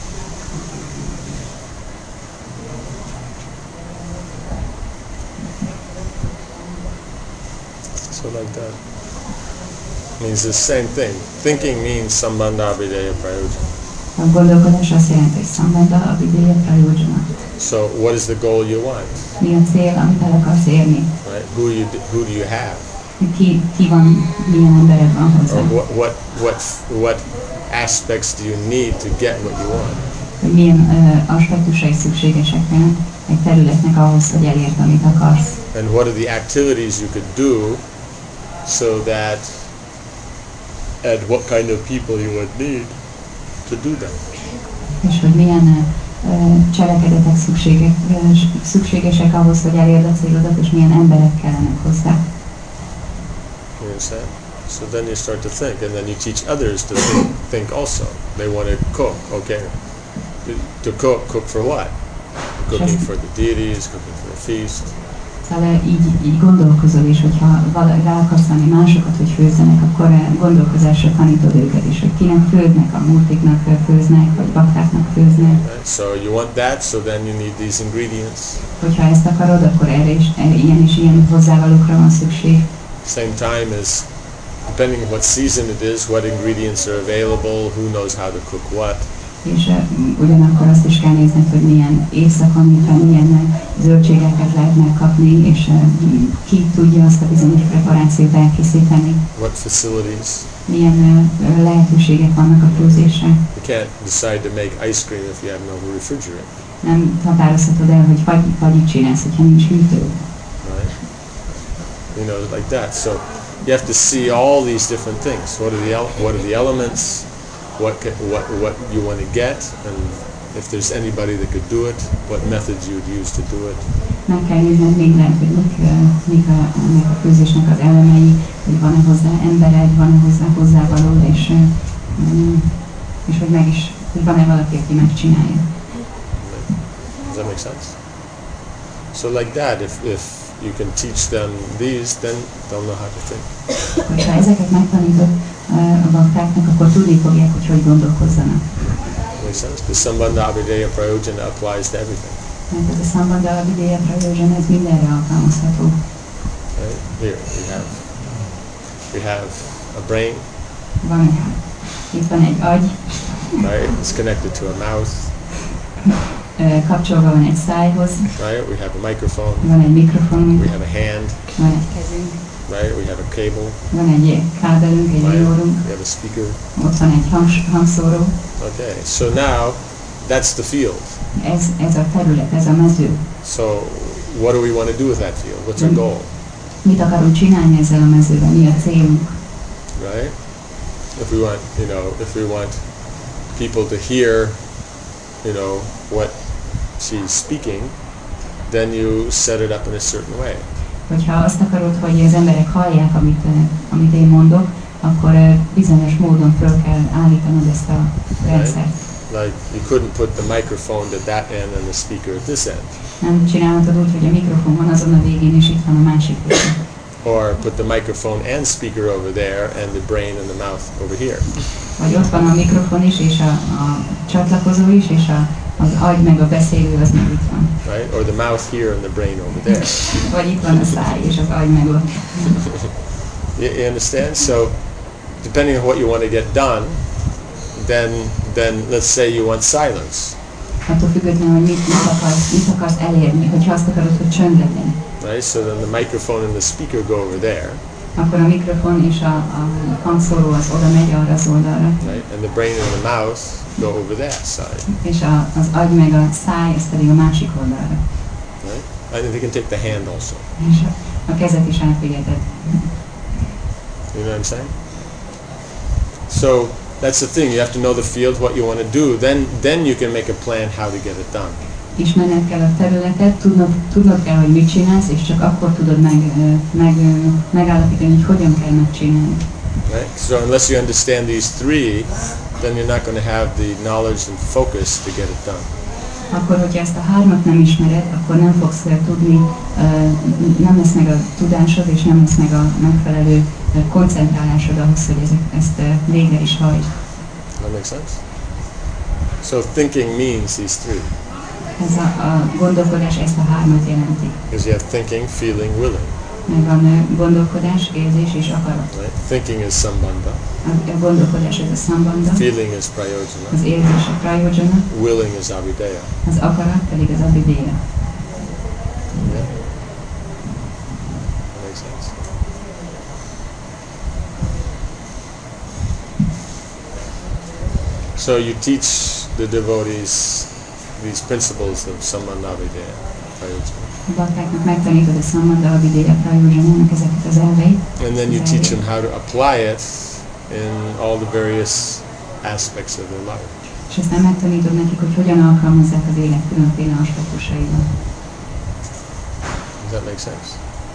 So like that. Means the same thing. Thinking means sambandha abhideya prayojana. A gondolkodás azt jelenti, hogy szambandha abhideya prayojana. So what is the goal you want? Mi a cél, amit el akarsz érni? Right? Who you who do you have? Ki, ki van, milyen embered van hozzá? Or what what what what aspects do you need to get what you want? Hogy milyen uh, aspektusai szükségesek egy területnek ahhoz, hogy elérd, amit akarsz. And what are the activities you could do so that, and what kind of people you would need to do them. És hogy milyen uh, cselekedetek szükségesek, uh, szükségesek ahhoz, hogy elérd a célodat, és milyen emberek kellenek hozzá. You understand? So then you start to think, and then you teach others to think, think also. They want to cook, okay. To cook, cook for what? Cooking for the deities, cooking for the feast. Szóval így, így gondolkozol is, hogyha vala, rá akarsz venni másokat, hogy főzzenek, akkor gondolkozásra tanítod őket is, hogy kinek főznek, a multiknak főznek, vagy baktáknak főznek. Right? So you want that, so then you need these ingredients. Hogyha ezt akarod, akkor erre is, ilyen és ilyen hozzávalókra van szükség. Same time as, depending on what season it is, what ingredients are available, who knows how to cook what. És uh, ugyanakkor azt is kell nézned, hogy milyen évszakon, éppen milyen uh, zöldségeket lehet megkapni, és uh, ki tudja azt a bizonyos preparációt elkészíteni. What facilities. Milyen uh, lehetőségek vannak a főzésre. You can't decide to make ice cream if you have no refrigerator. Nem határozhatod el, hogy fagy, fagyit csinálsz, hogyha nincs hűtő. Right? You know, like that. So you have to see all these different things. What are the what are the elements? What can, what what you want to get, and if there's anybody that could do it, what methods you would use to do it. Meg kell nézned mindent, hogy mik, mik a, ennek a főzésnek az elemei, hogy van-e hozzá embered, van-e hozzá hozzávaló, és, és hogy meg is, hogy van-e valaki, aki megcsinálja. Does that make sense? So like that, if if you can teach them these, then they'll know how to think. Hogyha ezeket megtanítod a baktáknak, akkor tudni fogják, hogy hogy gondolkozzanak. Makes sense? The Sambandha Abhideya Prayojana applies to everything. Mert ez a Sambandha Abhideya Prayojana, ez mindenre alkalmazható. Right? Here we have we have a brain. Van egy, itt van egy agy. Right? It's connected to a mouth. uh, kapcsolva van egy szájhoz, right? We have a microphone, van egy mikrofonunk, we have a hand, van egy kezünk, right? We have a cable, van egy kábelünk, egy right? villórunk, We have a speaker. ott van egy hangs, hangszóró. Okay, so now that's the field. Ez, ez a terület, ez a mező. So what do we want to do with that field? What's our goal, Mit akarunk csinálni ezzel a mezővel? Mi a célunk? right? If we want, you know, if we want people to hear, you know, what she's speaking, then you set it up in a certain way. Hogyha azt akarod, hogy az emberek hallják, amit, eh, amit én mondok, akkor eh, bizonyos módon föl kell állítanod ezt a rendszert. Like you couldn't put the microphone at that end and the speaker at this end. Nem csinálhatod úgy, hogy a mikrofon van azon a végén, és itt van a másik végén. Or put the microphone and speaker over there and the brain and the mouth over here. Vagy ott van a mikrofon is, és a, a csatlakozó is, és a, az agy meg a beszélő az meg itt van. Right? Or the mouth here and the brain over there. Vagy itt van a száj, és az agy meg ott. You, you understand? So, depending on what you want to get done, then then let's say you want silence. Attól függetlenül, hogy mit, mit, akarsz, mit akarsz elérni, hogyha azt akarod, hogy csönd legyen. Right? So then the microphone and the speaker go over there. Akkor a mikrofon és a, a hangszóró az oda megy arra az oldalra. Right? And the brain and the mouth go over that side. És a, az agy meg a száj, ez pedig a másik oldalra. Right? And they can take the hand also. És a, a kezet is átviheted. You know what I'm saying? So that's the thing. You have to know the field, what you want to do. Then then you can make a plan how to get it done. Ismerned kell a területet, tudnod, tudnod kell, hogy mit csinálsz, és csak akkor tudod meg, meg, megállapítani, hogy hogyan kell megcsinálni. Right? So unless you understand these three, then you're not going to have the knowledge and focus to get it done. Akkor, hogyha ezt a hármat nem ismered, akkor nem fogsz uh, tudni, uh, nem lesz meg a tudásod, és nem lesz meg a megfelelő uh, koncentrálásod ahhoz, hogy ezek, ezt uh, végre is hajtsd. That makes sense? So thinking means these three. Ez a, a gondolkodás ezt a hármat jelenti. Because you have thinking, feeling, willing. Meg van uh, gondolkodás, érzés és akarat. Right? Thinking is sambandha. A, a gondolkodás ez a sambandha, Feeling is prayojana. az érzés a prayojana, Willing is avideya. az akarat pedig az avideya. Yeah? That makes sense. So you teach the devotees these principles of Sammannavideya, Prayojana. A baktáknak megtanítod a sambandha, avideya, prayojanának ezeket az elveit. And then you teach them how to apply it in all the various aspects of their life. És aztán megtanítod nekik, hogy hogyan alkalmazzák az élet különféle aspektusaiban. Does that make sense?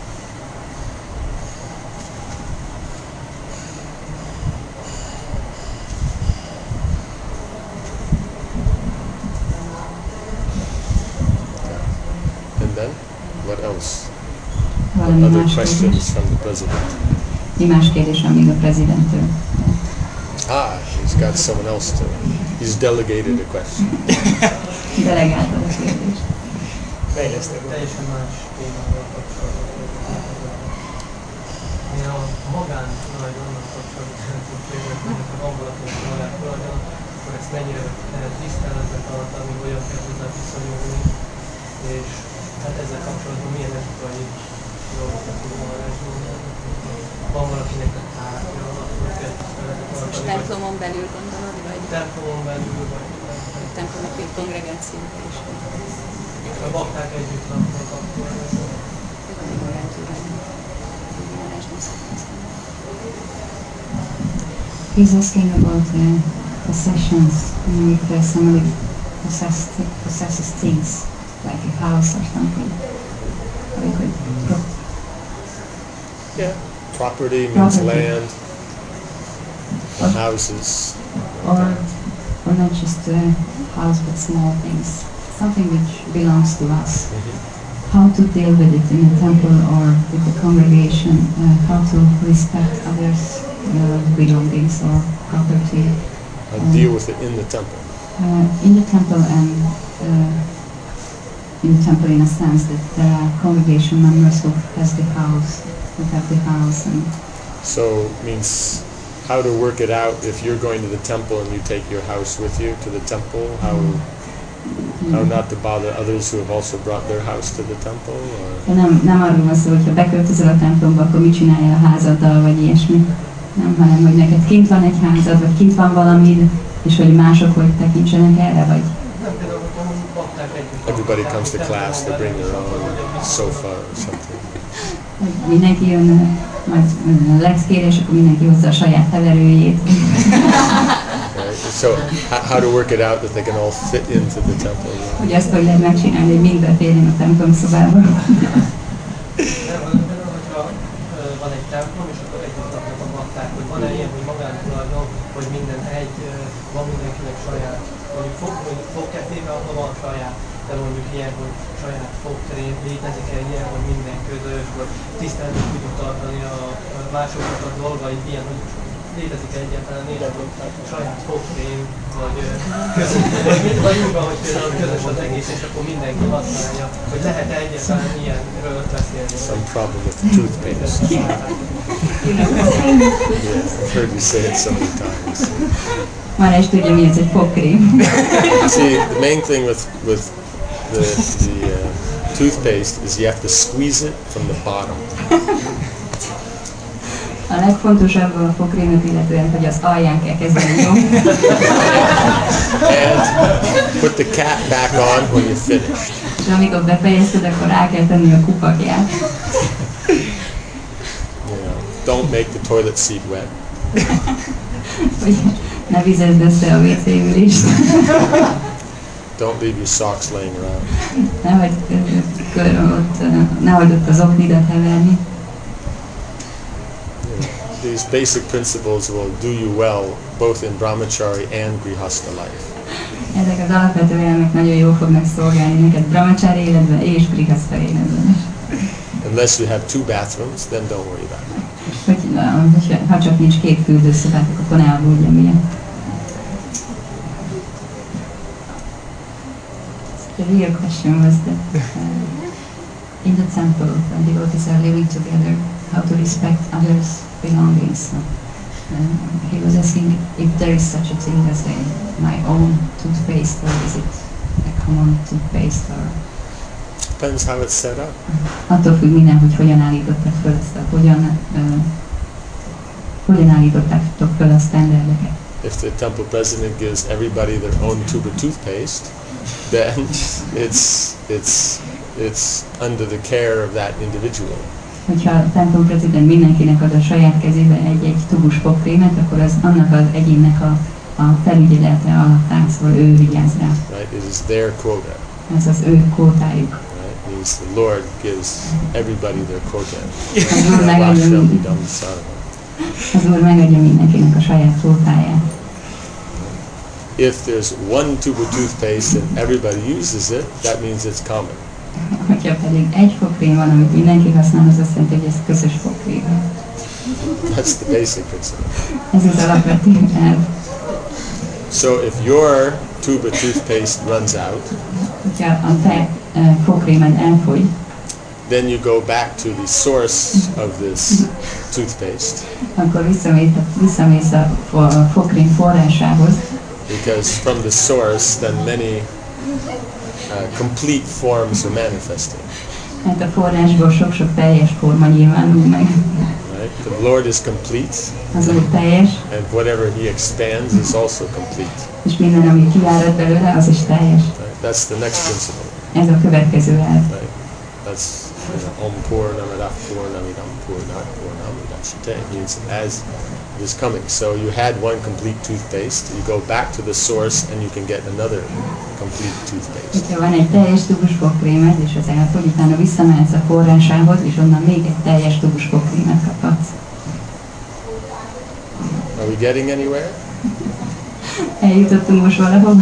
And then, what else? Valami Other más questions kérdés? from the president? Mi más kérdés van még a prezidenttől? Ah, he's got someone else to. He's delegated a question. Delegáltad a kérdést. Fejlesztek. Teljesen más témával kapcsolatban. Én a magán tulajdonnak kapcsolatban kérdeztem, hogy ambulatórium tulajdon, akkor ezt mennyire lehet tiszteletbe tartani, hogyan kell hozzá viszonyulni, és hát ezzel kapcsolatban milyen etikai dolgokat tudunk varázsolni. Van valakinek a tárgya, akkor kell tiszteletbe Most tartani, vagy templomon belül gondolod, vagy templomon belül, vagy templomi kongregációban is. a bakták együtt laknak, akkor ez He's asking about uh, possessions, if uh, somebody possessed, possesses things, like a house or something. How you could pro- Yeah. Property means Property. land, Or- houses. or, or not just a house, but small things, something which belongs to us. How to deal with it in a temple or with the congregation, uh, how to respect others' uh, belongings or property How to deal with it in the temple. uh, in the temple and uh, in the temple in a sense that there are congregation members who has the house, who have the house, and So means how to work it out if you're going to the temple and you take your house with you to the temple. How How not to bother others who have also brought their house to the temple? Or? Nem, nem arról van szó, hogyha beköltözöl a templomba, akkor mit csináljál a házaddal, vagy ilyesmi. Nem, hanem, hogy neked kint van egy házad, vagy kint van valamid, és hogy mások hogy tekintsenek erre, vagy... Everybody comes to class, they bring their own sofa or something. Mindenki jön majd leckére, és akkor mindenki hozza a saját heverőjét. Right? So how, how to work it out that they can all fit into the temple? Hogy azt hogy lehet megcsinálni, hogy mind beférjen a templom szobába. Van egy templom, és akkor együtt kapnak a bakták, hogy van-e ilyen, hogy magántulajdon, hogy minden egy, van mindenkinek saját, mondjuk fog, fogkefébe, ahol van saját, de mondjuk ilyen, hogy saját fogterén létezik egy ilyen, hogy minden közös, vagy tiszteletben tudjuk tartani a másoknak a dolgait, ilyen, hogy létezik egyáltalán élet, hogy saját fogterén, vagy közös, vagy, vagy úgy van, hogy például közös az egész, és akkor mindenki használja, hogy lehet egyáltalán ilyenről beszélni. Some problem with toothpaste. Yeah, I've heard you say it so many times. Már is tudja, mi ez egy fogkrém. See, the main thing with with the the uh, toothpaste is you have to squeeze it from the bottom. A legfontosabb a fogkrémet illetően, hogy az alján kell kezdeni nyomni. And put the cap back on when you're finished. És amikor befejezted, akkor rá kell tenni a kupakját. You know, don't make the toilet seat wet. Hogy ne vizezd össze a vé cé ülést. Don't leave your socks laying around. Nehogy kör ott, nehogy ott az oknidat heverni. These basic principles will do you well both in brahmachari and grihastha life. Ezek az alapvető elemek nagyon jól fognak szolgálni neked brahmachari életben és grihastha életben is. Unless you have two bathrooms, then don't worry about it. Hogy, ha csak nincs két fürdőszobátok, akkor ne aggódj emiatt. The real question was that uh, in the temple, when devotees are living together, how to respect others' belongings. So, uh, he was asking if there is such a thing as a my own toothpaste, or is it a common toothpaste, or Depends how it's set up. attól függ minden, hogy hogyan állították föl ezt a, hogyan, uh, hogyan állítottátok föl a standardeket. If the temple president gives everybody their own tube of toothpaste, then it's it's it's under the care of that individual. Hogyha a templom prezident mindenkinek ad a saját kezébe egy-egy tubus fogkrémet, akkor az annak az egyénnek a, a felügyelete alatt áll, szóval ő vigyáz rá. Right? It is their quota. Ez az ő kvótájuk. Right? It means the Lord gives everybody their quota. Az Úr megadja, mind, az Úr megadja mindenkinek a saját kvótáját. If there's one tube of toothpaste and everybody uses it, that means it's common. Hogyha pedig egy fogkrém van, amit mindenki használ, az azt jelenti, hogy ez közös fogkrém. That's the basic principle. Ez az alapvető elv. So if your tube of toothpaste runs out, Hogyha a te uh, fogkrémed elfogy, then you go back to the source of this toothpaste, akkor visszamész, visszamész a, a fogkrém forrásához, because from the source then many uh, complete forms are manifesting. hát a forrásból sok-sok teljes forma nyilvánul meg. Right? The Lord is complete, Az Úr teljes, and whatever He expands is also complete. és minden, ami kiárad belőle, az is teljes. Right? That's the next principle. Ez a következő elv. Right? That's you know, Om Purnamada Purnamidam Purnat Purnamudachyate. It means as it is coming. So you had one complete toothpaste, you go back to the source and you can get another complete toothpaste. Ha van egy teljes tubus fogkrémed, és az elfogy, utána visszamehetsz a forrásához, és onnan még egy teljes tubus fogkrémet kaphatsz. Are we getting anywhere? Eljutottunk most valahova?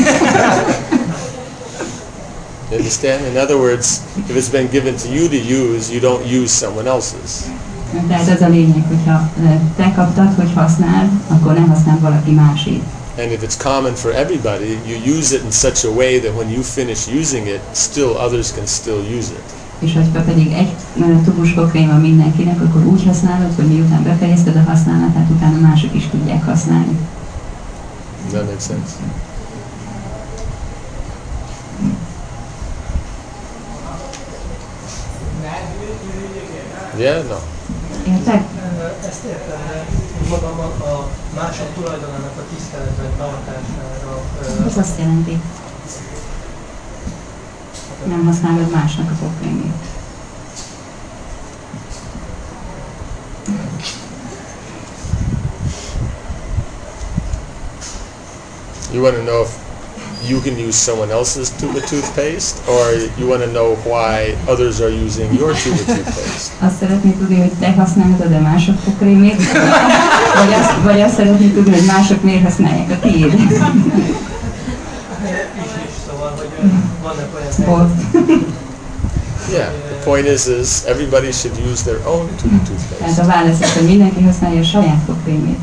You understand? In other words, if it's been given to you to use, you don't use someone else's. Tehát ez a lényeg, hogyha te kaptad, hogy használd, akkor ne használd valaki másét. And if it's common for everybody, you use it in such a way that when you finish using it, still others can still use it. És hogyha pedig egy tubus fogkrém van mindenkinek, akkor úgy használod, hogy miután befejezted a használatát, utána mások is tudják használni. Does that make sense? Yeah, no. Érted? Ö, Ezt értem, de magam a, a mások tulajdonának a tiszteletben tartására ö, Ez azt jelenti, nem használod másnak a fogkrémét. You want to know if you can use someone else's tube of toothpaste, or you want to know why others are using your tube of toothpaste? Azt szeretné tudni, hogy te használhatod-e mások fogkrémét, vagy azt, vagy azt szeretné tudni, hogy mások miért használják a tiéd. is is, szóval, hogy ö, vannak olyan Sport. Yeah. The point is, is everybody should use their own tube of Tehát toothpaste. a válasz az, hogy mindenki használja a saját fogkrémét.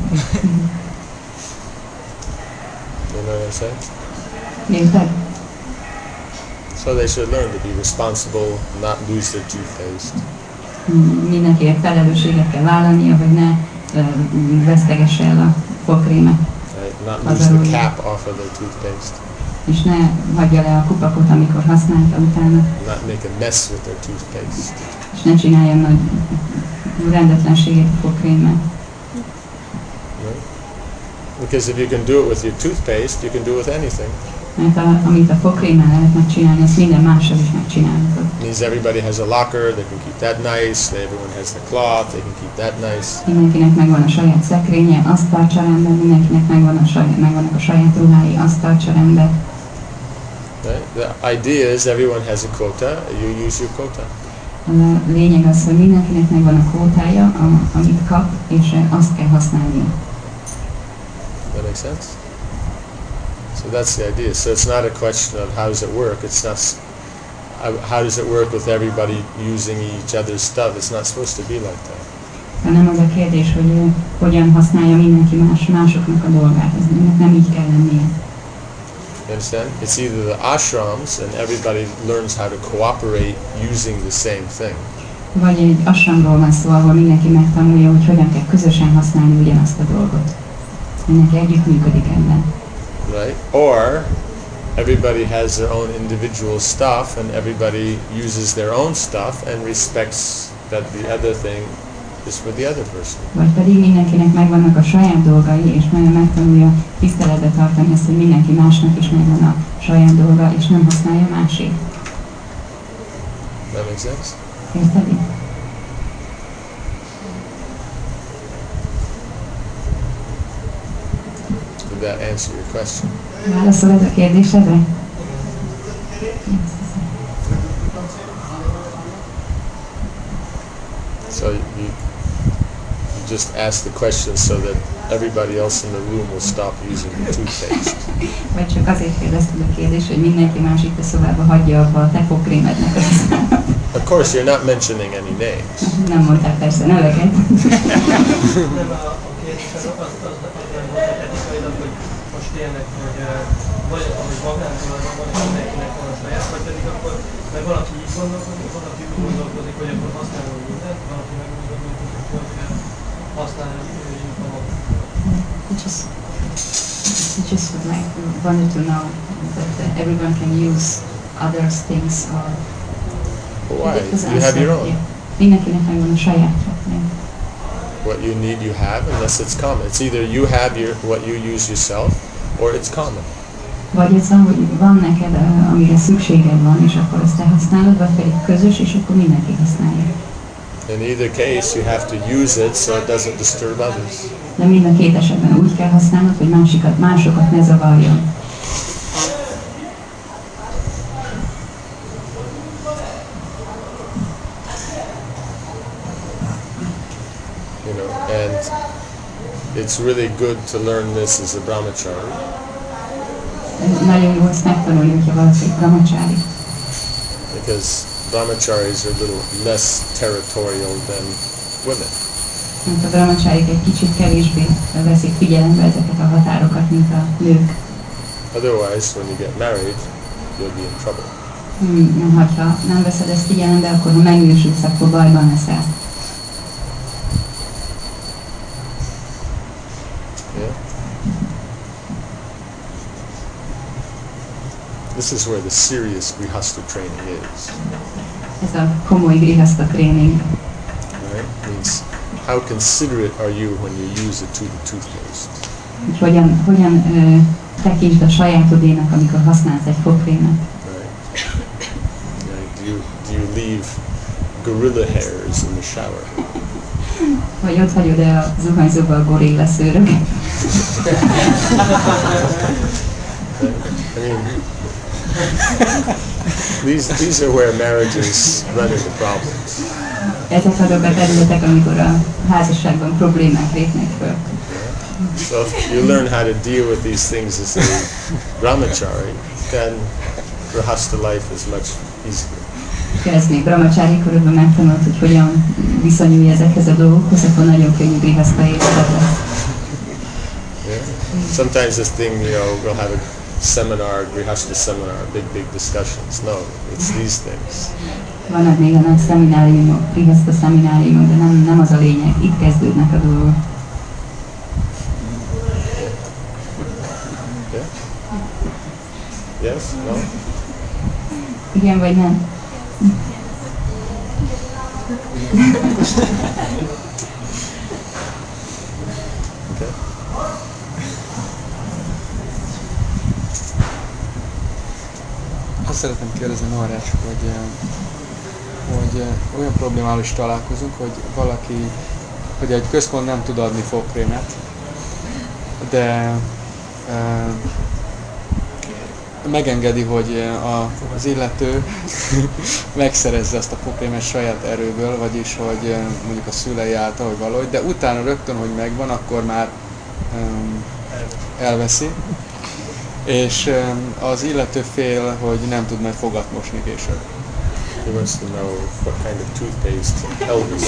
You know what I'm saying? Érted? So they should learn to be responsible, not lose their toothpaste. Mm, Mindenkinek felelősséget kell vállalnia, hogy ne ö, vesztegesse el a fogkrémet, Right? Not lose the cap off of their toothpaste. és ne hagyja le a kupakot, amikor használta utána, Not make a mess with their toothpaste. és ne csináljon nagy rendetlenséget a fogkrémmel. Right? Because if you can do it with your toothpaste, you can do it with anything. Mert a, amit a fogkrémmel lehet megcsinálni, azt minden mással is megcsinálhatod. It means everybody has a locker, they can keep that nice, everyone has the cloth, they can keep that nice. Mindenkinek megvan a saját szekrénye, azt tartsa rendben, mindenkinek megvan a saját, megvannak a saját ruhái, azt tartsa rendben. Right? The idea is everyone has a quota, you use your quota. A lényeg az, hogy mindenkinek megvan a kvótája, a- amit kap, és azt kell használnia. That makes sense? So that's the idea. So it's not a question of how does it work. It's not s- how- how does it work with everybody using each other's stuff. It's not supposed to be like that. Hanem az a kérdés, hogy ő hogyan használja mindenki más, másoknak a dolgát. Ez ennek nem így kell lennie. You understand? It's either the ashrams and everybody learns how to cooperate using the same thing, Vagy egy asramról van szó, ahol mindenki megtanulja, hogy hogyan kell közösen használni ugyanazt a dolgot. Mindenki együtt működik ebben. right? Or everybody has their own individual stuff and everybody uses their own stuff and respects that the other thing is for the other person. Vagy pedig mindenkinek megvannak a saját dolgai, és nagyon megtanulja tiszteletbe tartani azt, hogy mindenki másnak is megvan a saját dolga, és nem használja másét. That makes sense? Érted? Did that answer your question? Válaszol ez a kérdésedre? So you, you just ask the question so that everybody else in the room will stop using the toothpaste. Vagy csak azért kérdezted a kérdést, hogy mindenki más itt a szobában hagyja abba a te fogkrémednek a használatot. Of course, you're not mentioning any names. Nem mondtál persze neveket. nem a, a kérdés az, az, az, az nem volt etikailag, hogy most tényleg, hogy uh, vagy ahogy magántulajdon van, és mindenkinek van a saját, vagy pedig akkor, mert valaki így gondolkodik, valaki úgy gondolkodik, hogy akkor használunk mindent, valaki meg úgy gondolkodik, hogy uh, használjuk a magunkat. I just, I just would like wanted to know that uh, everyone can use others' things or Why? Because You have your answer, own. yeah. Mindenkinek megvan a sajátja. Yeah. What you need, you have, unless it's common. It's either you have your what you use yourself, or it's common. Vagy ez van, hogy van neked, uh, amire szükséged van, és akkor azt te használod, vagy pedig közös, és akkor mindenki használja. In either case, you have to use it so it doesn't disturb others. De mind a két esetben úgy kell használnod, hogy másikat, másokat ne zavarjon. You know, and it's really good to learn this as a brahmachari. Nagyon jó ezt megtanulni, hogyha valaki brahmacsári. Because brahmacharis are a little less territorial than women. Mert a brahmacsárik egy kicsit kevésbé veszik figyelembe ezeket a határokat, mint a nők. Otherwise, when you get married, you'll be in trouble. Hmm, hogyha nem veszed ezt figyelembe, akkor ha megnősülsz, akkor bajban leszel. Yeah. This is where the serious grihastha training is. Ez a komoly grihaszta tréning. how considerate are you when you use a tube toothpaste? Hogy hogyan, hogyan ö, tekintsd a sajátodének, amikor használsz egy fogkrémet. Right. Yeah, do you do you leave gorilla hairs in the shower? Vagy ott hagyod-e a zuhanyzóba a gorilla szőröket? I mean, these these are where marriages run into problems. Ezek azok a területek, amikor a házasságban problémák lépnek föl. So if you learn how to deal with these things as a brahmachari, then grihastha life is much easier. Ha ezt még brahmacsári korodban megtanult, hogy hogyan viszonyulj ezekhez a dolgokhoz, akkor nagyon könnyű grihasztha életet lesz. Yeah. Sometimes this thing, you know, we'll have a seminar, grihastha seminar, big, big discussions. No, it's these things. Vannak még a nagy szemináriumok, grihasztha szemináriumok, de nem, nem az a lényeg, itt kezdődnek a dolgok. Yeah? Yes? No? Igen vagy nem? Okay. Azt szeretném kérdezni Maharaj, hogy, hogy olyan problémával is találkozunk, hogy valaki, hogy egy központ nem tud adni fogkrémet, de e, megengedi, hogy a, az illető megszerezze azt a fogkrémet saját erőből, vagyis hogy mondjuk a szülei által, hogy valahogy, de utána rögtön, hogy megvan, akkor már um, elveszi, és um, az illető fél, hogy nem tud majd fogat mosni később. He wants to know what kind of toothpaste Elvis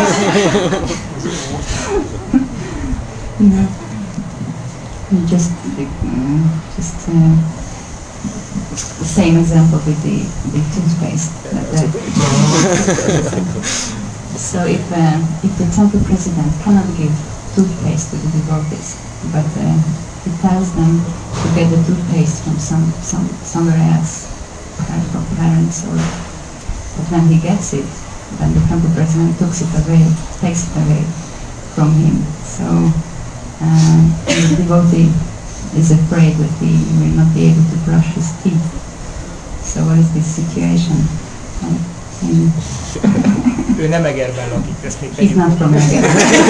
No. You just, uh, just uh, the same example with the, the toothpaste. Yeah, That, uh, so if, uh, if the temple president cannot give toothpaste to the devotees, but uh, he tells them to get the toothpaste from some, some somewhere else, perhaps from parents, or but when he gets it, then the temple president takes it away, takes it away from him. So uh, the devotee is afraid that he will not be able to brush his teeth. So what is this situation? Uh, in Ő nem Egerben lakik, ezt még He's tegyük. not from Eger.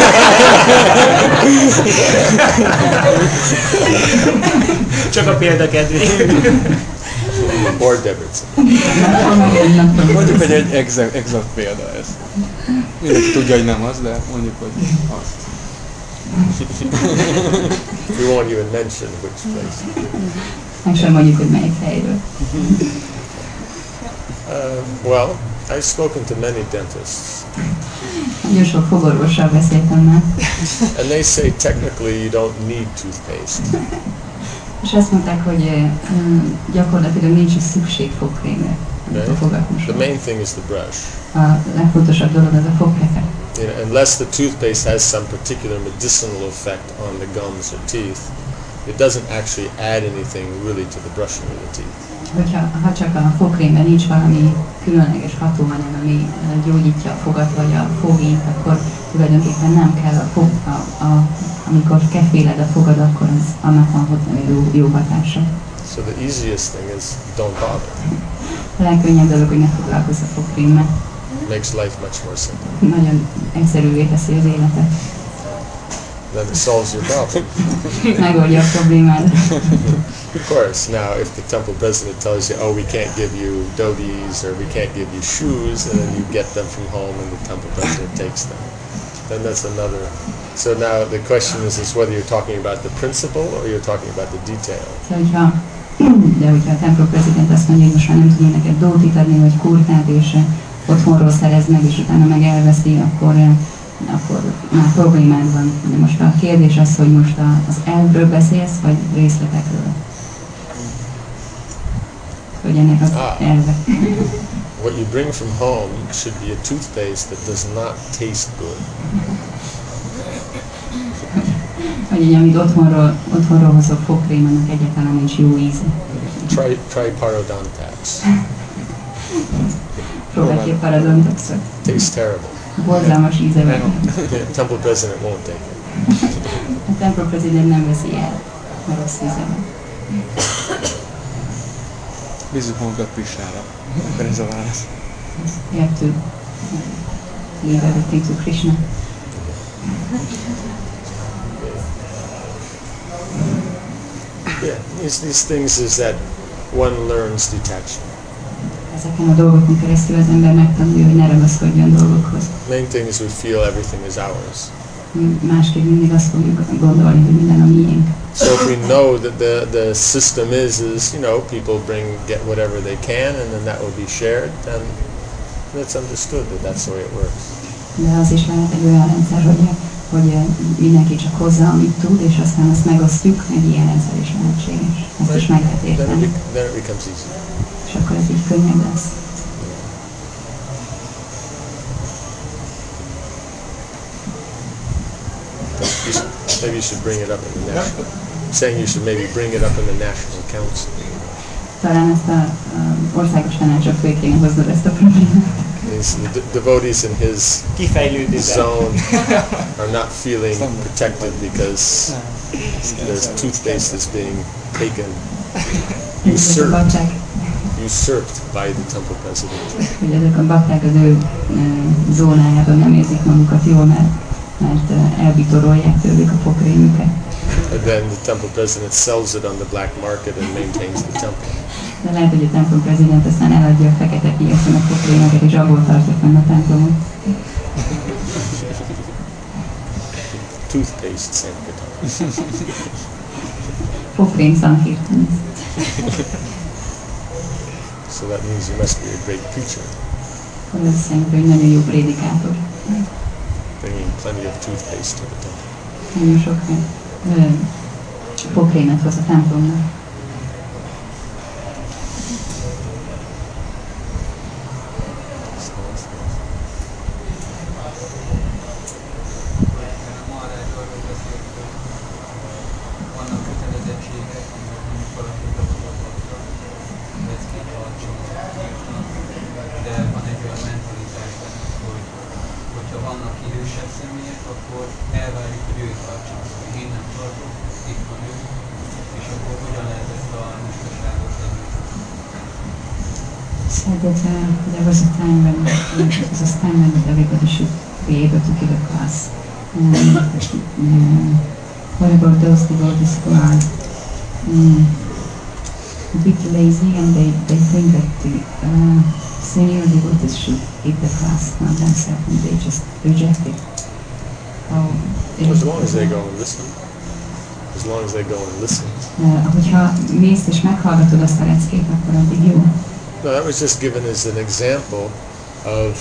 Csak a példa kedvéért. or Debrecen. Not from Eger, not from Mondjuk, hogy Eger. egy exakt, exakt példa ez. Mindenki tudja, hogy nem az, de mondjuk, hogy az. We won't even mention which place. Meg sem mondjuk, hogy melyik helyről. Uh, well, I've spoken to many dentists, Nagyon sok fogorvossal beszéltem már, and they say technically you don't need toothpaste. és azt mondták, hogy uh, gyakorlatilag nincs is szükség fogkrémre, amit a fogat The mosol. main thing is the brush. A legfontosabb dolog az a foghefe. You know, unless the toothpaste has some particular medicinal effect on the gums or teeth, it doesn't actually add anything really to the brushing of the teeth. Hogyha ha csak a fogkrémben nincs valami különleges hatóanyag, ami uh, gyógyítja a fogat vagy a fogint, akkor tulajdonképpen nem kell a fog, a, a, amikor keféled a fogad, akkor az, annak van hot- jó, jó hatása. So the easiest thing is don't bother. A legkönnyebb dolog, hogy ne foglalkozz a fogkrémmel. Makes life much more simple. Nagyon egyszerűvé teszi az életet. Then it solves your problem. Megoldja a problémád. Of course, now if the temple president tells you, oh, we can't give you dhotis or we can't give you shoes, and then you get them from home and the temple president takes them, then that's another. So now the question is, is whether you're talking about the principle or you're talking about the detail. Szóval, hogyha, de hogyha a templom prezident azt mondja, hogy most már nem tudja neked dótit adni, vagy kurtát, és eh, otthonról szerez meg, és utána meg elveszi, akkor, eh, akkor már problémád van. De most a kérdés az, hogy most a, az elvről beszélsz, vagy részletekről. Hogy ennek az Ah. elve. What you bring from home should be a toothpaste that does not taste good. Vagy így, amit otthonról, otthonról hozok fogkrém, annak egyáltalán nincs jó íze. Try, try parodontax. Próbálj ki a paradontaxot. Tastes terrible. borzalmas íze van. The temple president won't take it. A temple president nem veszi el, mert rossz íze van. Bízzuk magunkat Krisnára. Akkor ez a válasz. You have to leave everything to Krishna. Yeah, these, these things is that one learns detachment. Ezeken a dolgokon keresztül az ember megtanulja, hogy ne ragaszkodjon dolgokhoz. Main thing is we feel everything is ours. Másképp mindig azt fogjuk gondolni, hogy minden a miénk. So if we know that the, the system is, is, you know, people bring, get whatever they can and then that will be shared, then it's understood that that's the way it works. De az is lehet egy olyan rendszer, hogy, hogy mindenki csak hozza, amit tud, és aztán azt megosztjuk, egy ilyen rendszer is lehetséges. Ezt is meg lehet Then it, érteni. be, then it becomes easy. És akkor ez így könnyebb lesz. You should, maybe you should bring it up in the national. I'm saying you should maybe bring it up in the national council. Talán ezt a, a országos tanácsra föl kéne hoznod ezt a problémát. These, the de- devotees in his Kifejlődések. zone are not feeling protected because there's toothpaste that's being taken, Ezek a usurped, bakták, usurped by the temple president. hogy ezek a bakták az ő ö, zónájában nem érzik magukat jól, mert, mert ö, elbitorolják tőlük a pokrémüket. And then the temple president sells it on the black market and maintains the temple. De lehet, hogy a templom prezident aztán eladja a fekete piacon a pokrémeket, és abból tartja fenn a templomot. Toothpaste Sankirtan. Pokrém Sankirtan. So that means you must be a great preacher, Az azt jelenti, hogy nagyon jó prédikátor. bringing plenty of toothpaste to the temple. Nagyon sok ö, pokrémet hoz a templomnak. Vannak kötelezettségek, mondjuk valaki kapcsolatokra, leckét tartson, de van egy olyan mentalitás benne, hogy hogyha vannak idősebb személyek, akkor elvárjuk, hogy ők tartsanak, hogy én nem tartok, itt van ő, és akkor hogyan lehet ezt a lustaságot tenni? Said that uh, there was a time when it was a time when everybody should be able to give a class. Um, uh, what about those devotees who are um, a bit lazy and they, they think that the uh, senior devotees should give the class, not themselves, and they just reject it? Oh, As long as they go and listen. As long as they go and listen. Uh, hogyha mész és meghallgatod azt a leckét, akkor addig jó. No, that was just given as an example of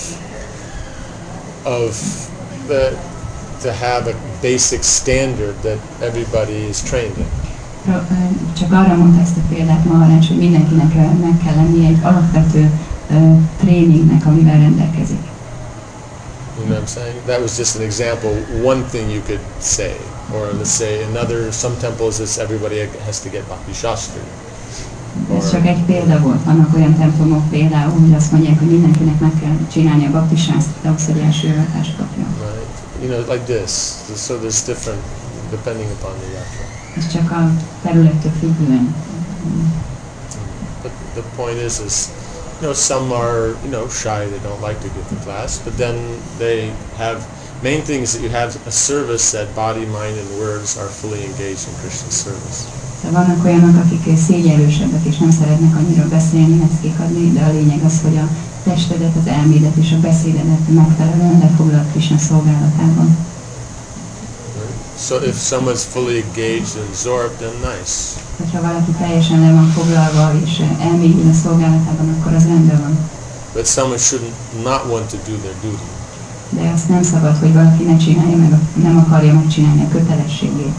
of the to have a basic standard that everybody is trained in. Ra- ö, Csak arra mondta ezt a példát Maharaj, hogy mindenkinek ö, meg kell lennie egy alapvető ö, tréningnek, amivel rendelkezik. You know what I'm saying? That was just an example, one thing you could say. Or let's say another, some temples it's everybody has to get Bhakti Shastri. Ez csak egy példa volt. Vannak olyan templomok például, hogy azt mondják, hogy mindenkinek meg kell csinálni a baptisát, de ahhoz, hogy első javatást kapjon. Right? You know, like this. So there's different, depending upon the yatra. Ez csak a területtől függően. But the point is, is, you know, some are, you know, shy, they don't like to give the class, but then they have, main thing is that you have a service that body, mind, and words are fully engaged in Krishna's service. De vannak olyanok, akik szégyelősebbek és nem szeretnek annyira beszélni, leckék adni, de a lényeg az, hogy a testedet, az elmédet és a beszédedet megfelelően lefoglalt Krishna szolgálatában. So if someone's fully engaged and absorbed, then nice. Hogyha valaki teljesen le van foglalva és elmélyül a szolgálatában, akkor az rendben van. But someone shouldn't not want to do their duty. De azt nem szabad, hogy valaki ne csinálja meg, a- nem akarja megcsinálni a kötelességét.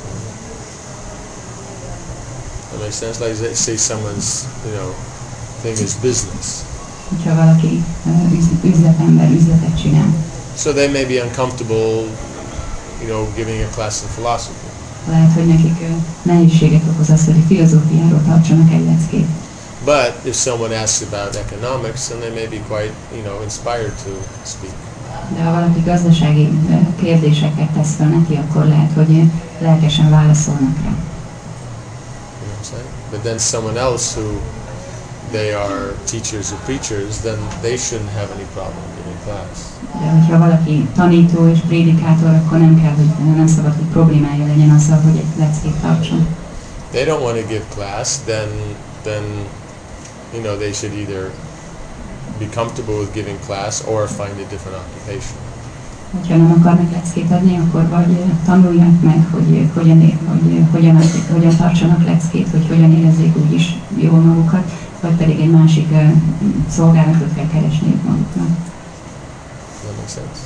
That makes sense? Like they say someone's, you know, thing is business. Hogyha valaki ö, üz- üzletember üzletet csinál, So they may be uncomfortable, you know, giving a class in philosophy. lehet, hogy nekik ö, nehézséget okoz az, hogy a filozófiáról tartsanak egy leckét. But if someone asks about economics, then they may be quite, you know, inspired to speak. De ha valaki gazdasági ö, kérdéseket tesz fel neki, akkor lehet, hogy ö, lelkesen válaszolnak rá. You know what I'm saying? But then someone else who they are teachers or preachers, then they shouldn't have any problem giving class. De hogyha valaki tanító és prédikátor, akkor nem kell, hogy nem szabad, hogy problémája legyen azzal, hogy egy leckét tartson. They don't want to give class, then then you know they should either be comfortable with giving class or find a different occupation. Ha nem akarnak leckét adni, akkor vagy tanulják meg, hogy hogyan, ér, hogy hogyan, hogyan tartsanak leckét, hogy hogyan érezzék úgyis jól magukat, vagy pedig egy másik uh, szolgálatot kell keresniük maguknak. That makes sense.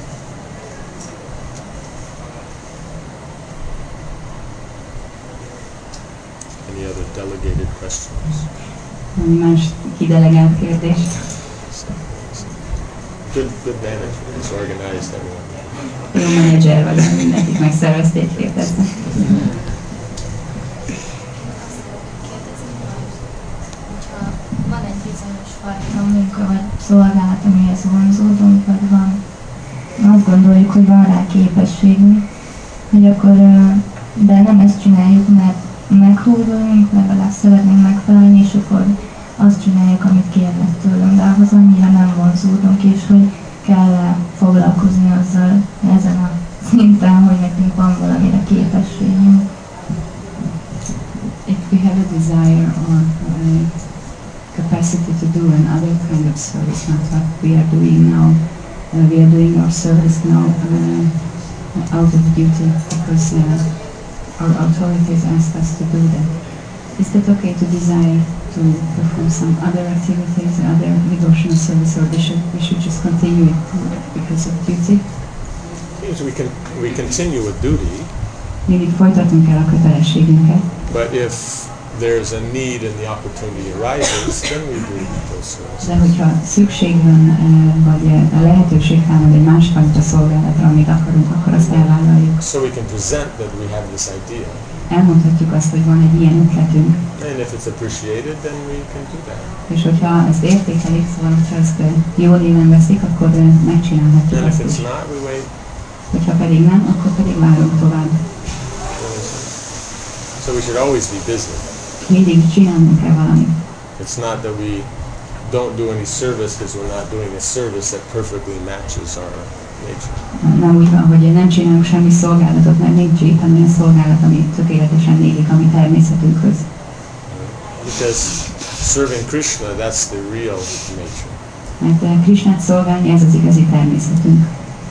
Any other delegated questions? Ami más kidelegált kérdés. Good, good manager. It's organized everyone. Jó menedzser vagy, mindenkit megszervezték, kérdeznek. Van egy bizonyos fajta munka vagy szolgálat, amihez vonzódunk, vagy van, azt gondoljuk, hogy van rá képességünk, hogy akkor, de nem ezt csináljuk, mert meghódolunk, legalább szeretnénk megfelelni, és akkor azt csináljuk, amit kérnek tőlünk, de ahhoz annyira nem vonzódunk, és hogy kell foglalkozni azzal ezen a szinten, hogy nekünk van valamire képességünk. If we have a desire or a capacity to do another kind of service, not what we are doing now, uh, we are doing our service now uh, out of duty because uh, our authorities asked us to do that. Is that okay to desire to perform some other activities, other devotional service, or we should, we should just continue it because of duty? Means we can we continue with duty, Mindig folytatunk el a kötelességünket, but if there's a need and the opportunity arises, then we do those services. de hogyha szükség van, uh, vagy uh, a lehetőség támad egy másfajta szolgálatra, amit akarunk, akkor azt elvállaljuk. So we can present that we have this idea, Elmondhatjuk azt, hogy van egy ilyen ötletünk, and if it's appreciated, then we can do that. és hogyha ezt értékelik, szóval, hogyha ezt uh, jó néven veszik, akkor uh, megcsinálhatjuk And if azt it's is. not, we wait. Hogyha pedig nem, akkor pedig várunk tovább. So we should always be busy. Mindig csinálnunk kell valamit. It's not that we don't do any service because we're not doing a service that perfectly matches our nature. Nem úgy van, hogy nem csinálunk semmi szolgálatot, mert nincs éppen olyan szolgálat, ami tökéletesen illik a mi természetünkhöz. Because serving Krishna, that's the real nature. Mert uh, Krishnát szolgálni, ez az igazi természetünk.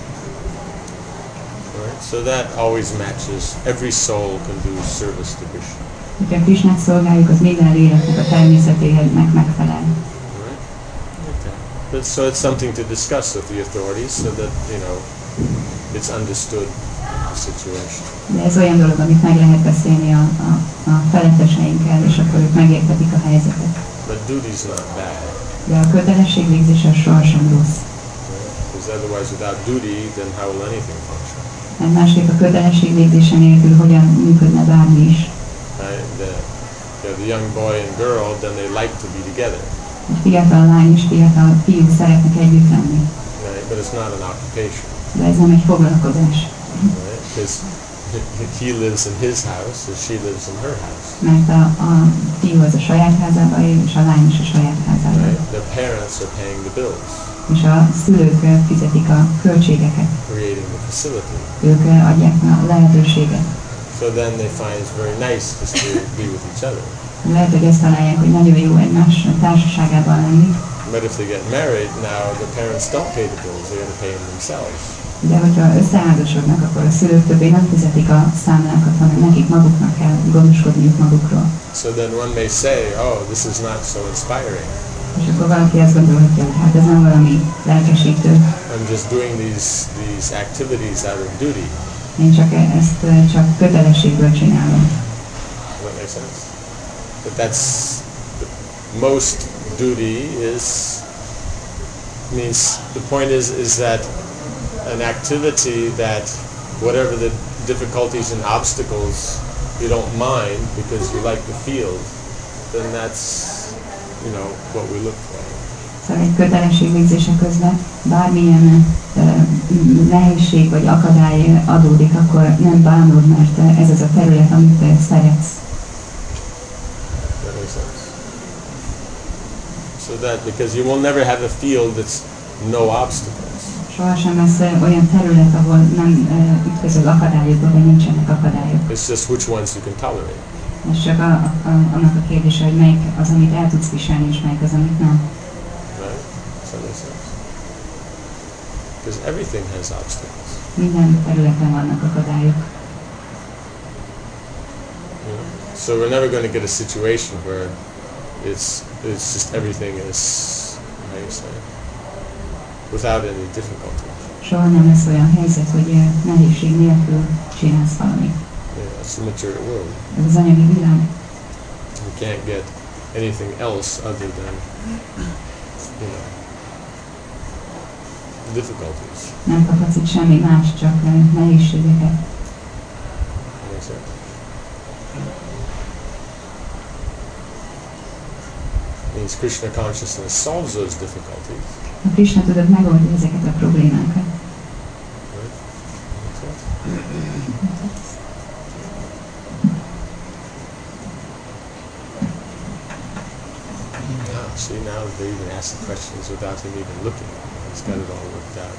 Right? So that always matches. Every soul can do service to Krishna. Hogyha Krishnát szolgáljuk, az minden életnek a természetéhez meg megfelel. Right? Okay. But so it's something to discuss with the authorities so that, you know, it's understood the situation. De ez olyan dolog, amit meg lehet beszélni a, a, a feletteseinkkel, és akkor ők megértetik a helyzetet. But duty's not bad. De a kötelességvégzés az sohasem rossz. Because otherwise, without duty, then how will anything function? Mert másképp a kötelességvégzése nélkül hogyan működne bármi is. Right? The, you know, the young boy and girl, then they like to be together. Egy fiatal lány és fiatal fiú szeretnek együtt lenni. Right? But it's not an occupation. De ez nem egy foglalkozás. Right? Because he lives in his house, or she lives in her house. Mert a, a fiú az a saját házában él, és a lány is a saját házában. Right? The parents are paying the bills, És a szülők ö, fizetik a költségeket. creating the facility. Ők ö, adják a lehetőséget. So then they find it's very nice just to be with each other. Lehet, hogy ezt találják, hogy nagyon jó egymás társaságában lenni. But if they get married, now the parents don't pay the bills, they got to pay them themselves. De hogyha összeházasodnak, akkor a szülők többé nem fizetik a számlákat, hanem nekik maguknak kell gondoskodniuk magukról. So then one may say, oh, this is not so inspiring. És akkor valaki azt gondolhatja, hogy hát ez nem valami lelkesítő. I'm just doing these these activities out of duty. Én csak e- ezt ö, csak kötelességből csinálom. Does that make sense? But that's the, most duty is means the point is is that an activity that whatever the difficulties and obstacles you don't mind because you like the field, then that's you know what we look for. Szóval egy kötelességvégzése közben bármilyen uh, nehézség vagy akadály adódik, akkor nem bánod, mert uh, ez az a terület, amit uh, szeretsz. That makes sense. So that, because you will never have a field that's no obstacles. Sohasem lesz uh, olyan terület, ahol nem uh, ütközöl akadályokba, vagy nincsenek akadályok. It's just which ones you can tolerate. És csak a, a, annak a kérdése, hogy melyik az, amit el tudsz viselni, és melyik az, amit nem. Right? Does that make sense? Because everything has obstacles. Minden területen vannak akadályok. You know? So we're never going to get a situation where it's it's just everything is, how you say, without any difficulty. Soha nem lesz olyan helyzet, hogy uh, nehézség nélkül csinálsz valamit. Yeah, it's the material world. Ez az anyagi világ. You can't get anything else other than, you know, difficulties. Nem kaphatsz itt semmi más, csak uh, nehézségeket. Makes sense. Means Krishna consciousness solves those difficulties. A Krishna tudat megoldja ezeket a problémákat. Right? Makes sense. Ah, see, now they even ask the questions without him even looking. He's got it all worked out.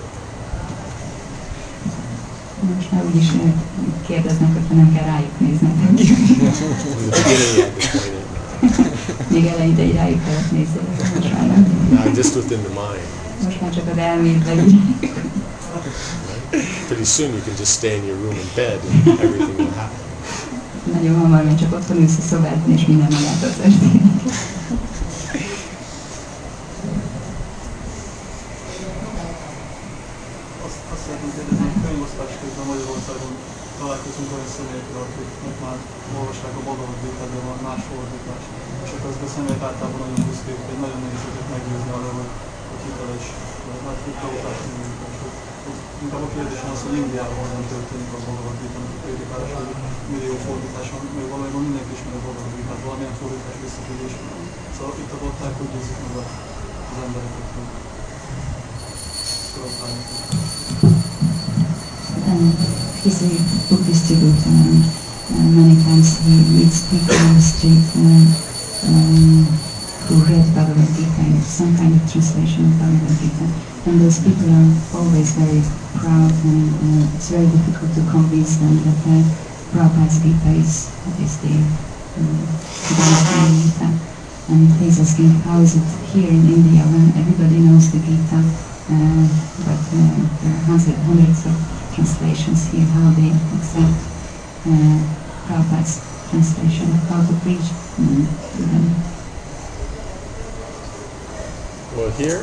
Most már úgyis uh, kérdeznek, hogyha nem kell rájuk nézni. In the beginning, you had to point it. Még eleinte így rájuk kellett nézni. Most már nem. Now, just within the mind. Most már csak az elmédleg így. Pretty soon, you can just stay in your room in bed, and everything will happen. Nagyon hamar, mert csak otthon ülsz a szobádban, és minden magától történik. Azt, azt szeretném kérdezni, hogy könyvosztás közben Magyarországon találkozunk olyan személyekkel, akiknek már olvasták a Bhagavad Gitát, de van más fordítás. És akkor ezek a személyek általában nagyon büszkék, hogy nagyon nehéz őket meggyőzni arra, hogy, hogy hiteles, hát hittalotás nyújtás. Inkább a kérdés az, hogy Indiában hogyan történik a Bhagavad Gitának a prédikálása, hogy millió fordításon, még valójában mindenki ismeri a Bhagavad Gitát, valamilyen fordítás biztos, hogy ismer. Szóval itt a bották, hogy győzik meg az embereket, hogy szorosztálják. Um, he's a book distributor. Um, uh, many times he meets people on the street uh, um, who read Bhagavad Gita in some kind of translation of Bhagavad Gita. And those people are always very proud, and uh, it's very difficult to convince them that uh, Prabhupada's Gita is, is the um, Gita. And he's asking, how is it here in India when everybody knows the Gita, uh, but uh, there are hundreds, hundreds of translations here, how they accept uh, Prabhupada's translation, how to preach um, to them. Well, here,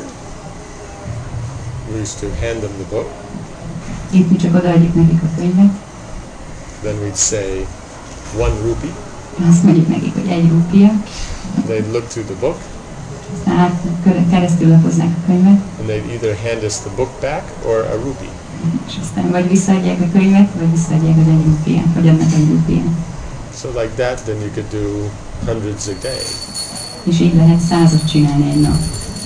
we used to hand them the book. Itt mi csak odaadjuk nekik a könyvet. Then we'd say, one rupee. Azt mondjuk nekik, hogy egy rúpia. They'd look through the book. Aztán át keresztül lapoznák a könyvet. And they'd either hand us the book back or a rupee. És aztán vagy visszaadják a könyvet, vagy visszaadják az egy rúpiát, vagy adnak egy rúpiát. So like that, then you could do hundreds a day. És így lehet százat csinálni egy nap.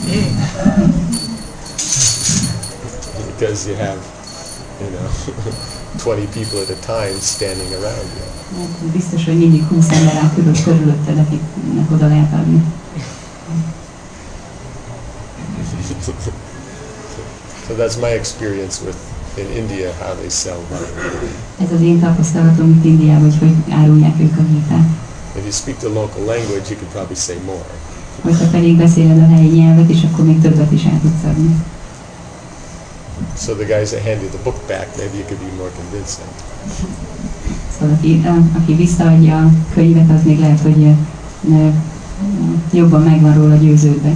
Because you have, you know, twenty people at a time standing around you. Hát biztos, hogy mindig húsz ember áll körül, körülötted, akiknek oda lehet adni. So that's my experience with in India how they sell Bhagavad. Ez az én tapasztalatom itt Indiában, hogy hogy árulják ők a gitát. If you speak the local language, you could probably say more. Hogyha pedig beszéled a helyi nyelvet, és akkor még többet is el tudsz adni. So the guys that hand you the book back, maybe you could be more convincing. Szóval aki, aki visszaadja a könyvet, az még lehet, hogy jobban megvan róla győződve.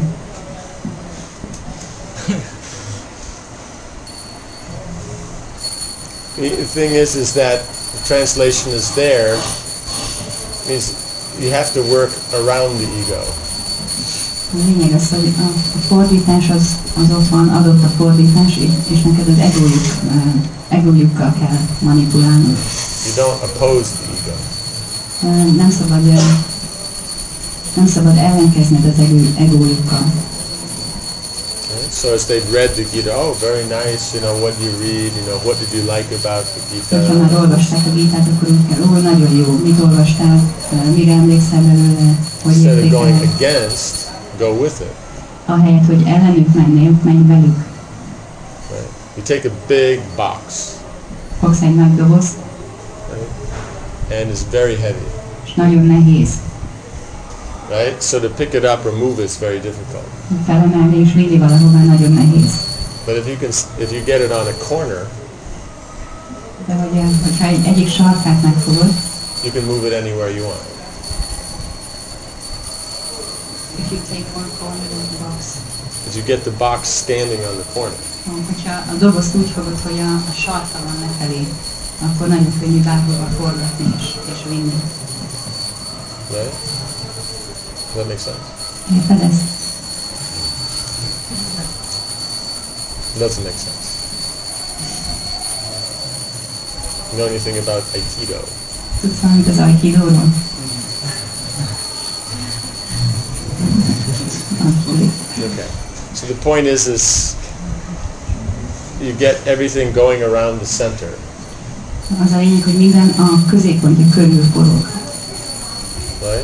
The thing is, is that the translation is there, means you have to work around the ego. A lényeg az, hogy a, a fordítás az, az ott van, adott a fordítás, és neked az egójuk, uh, egójukkal kell manipulálni. You don't oppose the ego. Uh, nem szabad, uh, nem szabad ellenkezned az egó, egójukkal. So as they've read the Gita, oh, very nice, you know, what do you read, you know, what did you like about the Hogyha már Gita? olvasták a Gitát, akkor úgy kell, ó, nagyon jó, mit olvastál, mire emlékszel belőle, hogy Instead of going értékeled. against, go with it. Ahelyett, hogy ellenük mennél, menj velük. Right? You take a big box, Fogsz egy nagy dobozt, right? And it's very heavy, és nagyon nehéz. right? So to pick it up or move it's very difficult. Felemelni és vinni valahová nagyon nehéz. But if you can, if you get it on a corner, De hogy, hogyha egy, egyik sarkát megfogod, you can move it anywhere you want. If you take one corner of the box. If you get the box standing on the corner, hogyha a dobozt úgy fogod, hogy a, a sarka van lefelé, akkor nagyon könnyű bárhova forgatni és, és vinni. right? Does that make sense? Érted ezt? It doesn't make sense. You know anything about Aikido? Tudsz valamit az Aikidóról? Okay. So the point is, is you get everything going around the center. Az a lényeg, hogy minden a középpontig körül forog. Right?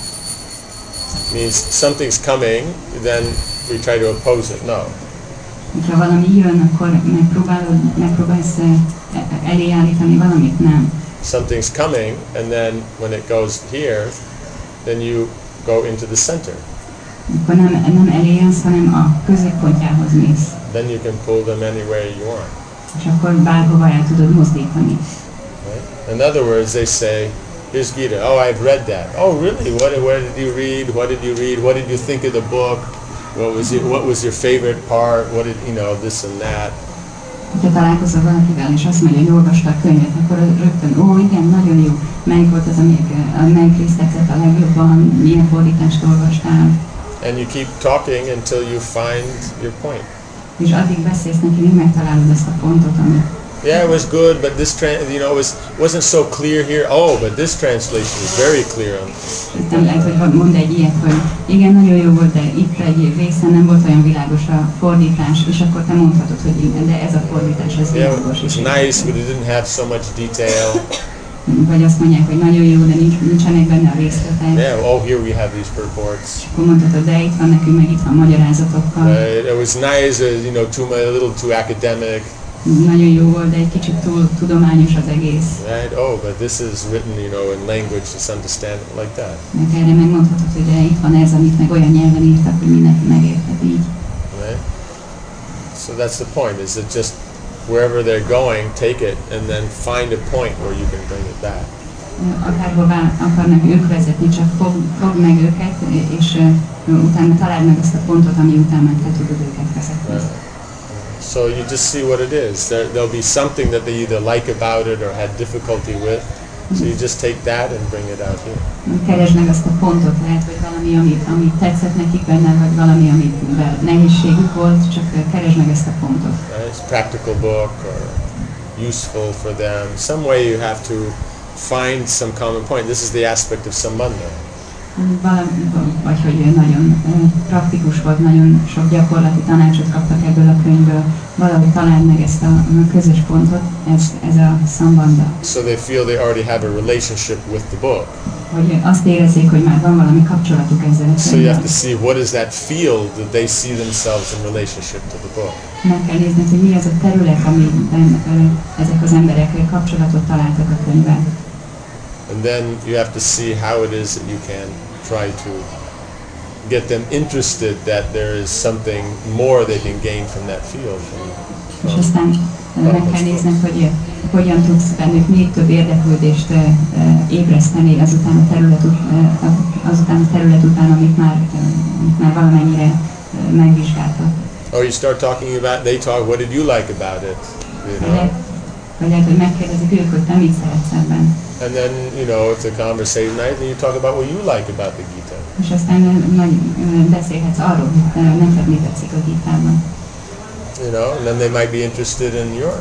Means something's coming, then we try to oppose it. No. Ha valami jön, akkor megpróbálod, megpróbálsz elé állítani valamit? Nem. Something's coming, and then when it goes here, then you go into the center. Akkor nem, nem elé jössz, hanem a középpontjához mész. Then you can pull them anywhere you want. És akkor bárhova el tudod mozdítani. Right? In other words, they say, here's Gita. Oh, I've read that. Oh, really? What, where did you read? What did you read? What did you think of the book? What was it? What was your favorite part? What did you know? This and that. Ha találkozol valakivel, és azt mondja, hogy olvasta a könyvet, akkor rögtön, ó, igen, nagyon jó. Melyik volt az, amelyik, melyik rész tetszett a legjobban, milyen fordítást olvastál. And you keep talking until you find your point. És addig beszélsz neki, míg megtalálod ezt a pontot, amit Yeah, it was good, but this tran- you know, it was wasn't so clear here. Oh, but this translation is very clear on. nem lehet, hogy mond egy ilyet, hogy igen, nagyon jó volt, de itt egy részen nem volt olyan világos a fordítás, és akkor te mondhatod, hogy igen, de ez a fordítás, ez Yeah, világos. it was nice, but it didn't have so much detail. Vagy azt mondják, hogy nagyon jó, de nincs, nincsenek benne a részletek. Yeah, oh, here we have these purports. És akkor mondhatod, de itt van nekünk, meg itt van magyarázatokkal. Right? It was nice, uh, you know, too much, a little too academic. Nagyon jó volt, de egy kicsit túl tudományos az egész. Right? Oh, but this is written, you know, in language that's understandable like that. Meg erre megmondhatod, hogy de itt van ez, amit meg olyan nyelven írtak, hogy mindenki megérted így. Right? So that's the point, is that just wherever they're going, take it and then find a point where you can bring it back. Akárhová akarnak ők vezetni, csak fog, fogd meg őket, és uh, utána találd meg azt a pontot, ami után meg te tudod őket vezetni. Right. So you just see what it is. There, there'll be something that they either like about it or had difficulty with. So you just take that and bring it out here. Keresd meg azt a pontot, lehet, hogy valami, amit, amit tetszett nekik benne, vagy valami, amiben nehézségük volt, csak keresd meg ezt a pontot. Right? It's a practical book or useful for them. Some way you have to find some common point. This is the aspect of Sambandha. Valami, vagy hogy nagyon praktikus volt, nagyon sok gyakorlati tanácsot kaptak ebből a könyvből, valahogy találd meg ezt a közös pontot, ez, ez a Sambandha. So they feel they already have a relationship with the book. Hogy azt érezzék, hogy már van valami kapcsolatuk ezzel a So you have könyvvel. to see what is that field that they see themselves in relationship to the book. Meg kell nézni, hogy mi az a terület, amiben ö, ezek az emberek kapcsolatot találtak a könyvvel. And then you have to see how it is that you can try to get them interested that there is something more they can gain from that field. És aztán ö, meg kell nézni, hogy hogyan tudsz bennük még több érdeklődést ö, ö, ébreszteni azután a terület, ut- ö, azután a terület után, amit már, ö, amit már valamennyire ö, megvizsgáltak. Or you start talking about, they talk, what did you like about it? You Vagy know? lehet, vagy lehet, hogy megkérdezik ők, hogy te mit szeretsz ebben. And then, you know, if the conversation nice, then you talk about what you like about the Gita. És aztán ö, nagy, ö, beszélhetsz arról, hogy te, neked mi tetszik a Gitában. You know, and then they might be interested in your,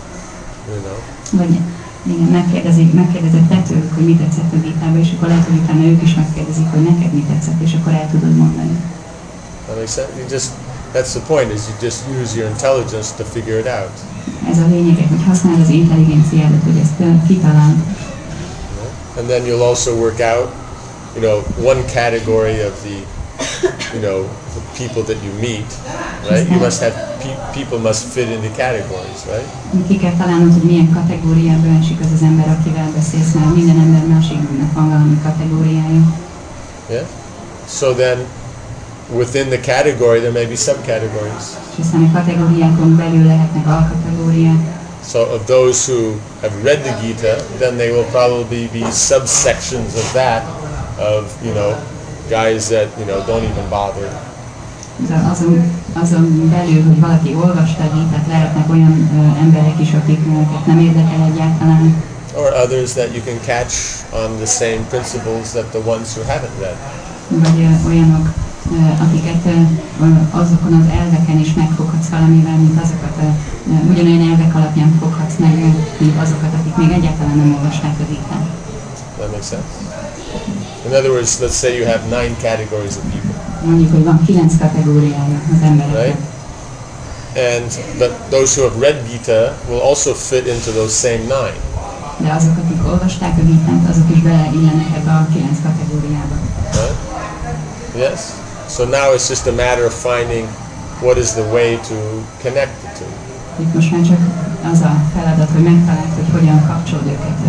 you know. Vagy igen, megkérdezik, megkérdezed te tőlük, hogy mi tetszett a Gitában, és akkor lehet, hogy utána ők is megkérdezik, hogy neked mi tetszett, és akkor el tudod mondani. That makes sense? You just That's the point, is you just use your intelligence to figure it out. Ez a lényeg, hogy használd az intelligenciádat, hogy ezt uh, kitaláld. And then you'll also work out, you know, one category of the, you know, the people that you meet, right? You must have, pe people must fit into categories, right? Ki kell találnod, hogy milyen kategóriába esik az az ember, akivel beszélsz, mert minden ember másiknak van valami kategóriája. Yeah? So then, within the category, there may be subcategories. És aztán a kategóriákon belül lehetnek alkategóriák. So of those who have read the Gita, then they will probably be subsections of that, of, you know, guys that, you know, don't even bother. Azon, azon belül, hogy valaki olvasta a Gitát, lehetnek olyan uh, emberek is, akiket nem érdekel egyáltalán. Or others that you can catch on the same principles that the ones who haven't read. Vagy uh, olyanok, uh, akiket uh, azokon az elveken is megfoghatsz valamivel, mint azokat, uh, ugyanolyan elvek alapján foghatsz meg, mint azokat, akik még egyáltalán nem olvasták a Gitát. That makes sense? In other words, let's say you have nine categories of people. Mondjuk, hogy van kilenc kategóriája az embereknek. Right? And but those who have read Gita will also fit into those same nine. De azok, akik olvasták a Gitát, azok is beleillenek ebbe a kilenc kategóriába. Right? Yes? So now it's just a matter of finding what is the way to connect the two. Itt most már csak az a feladat, hogy megtaláld, hogy hogyan kapcsolod őket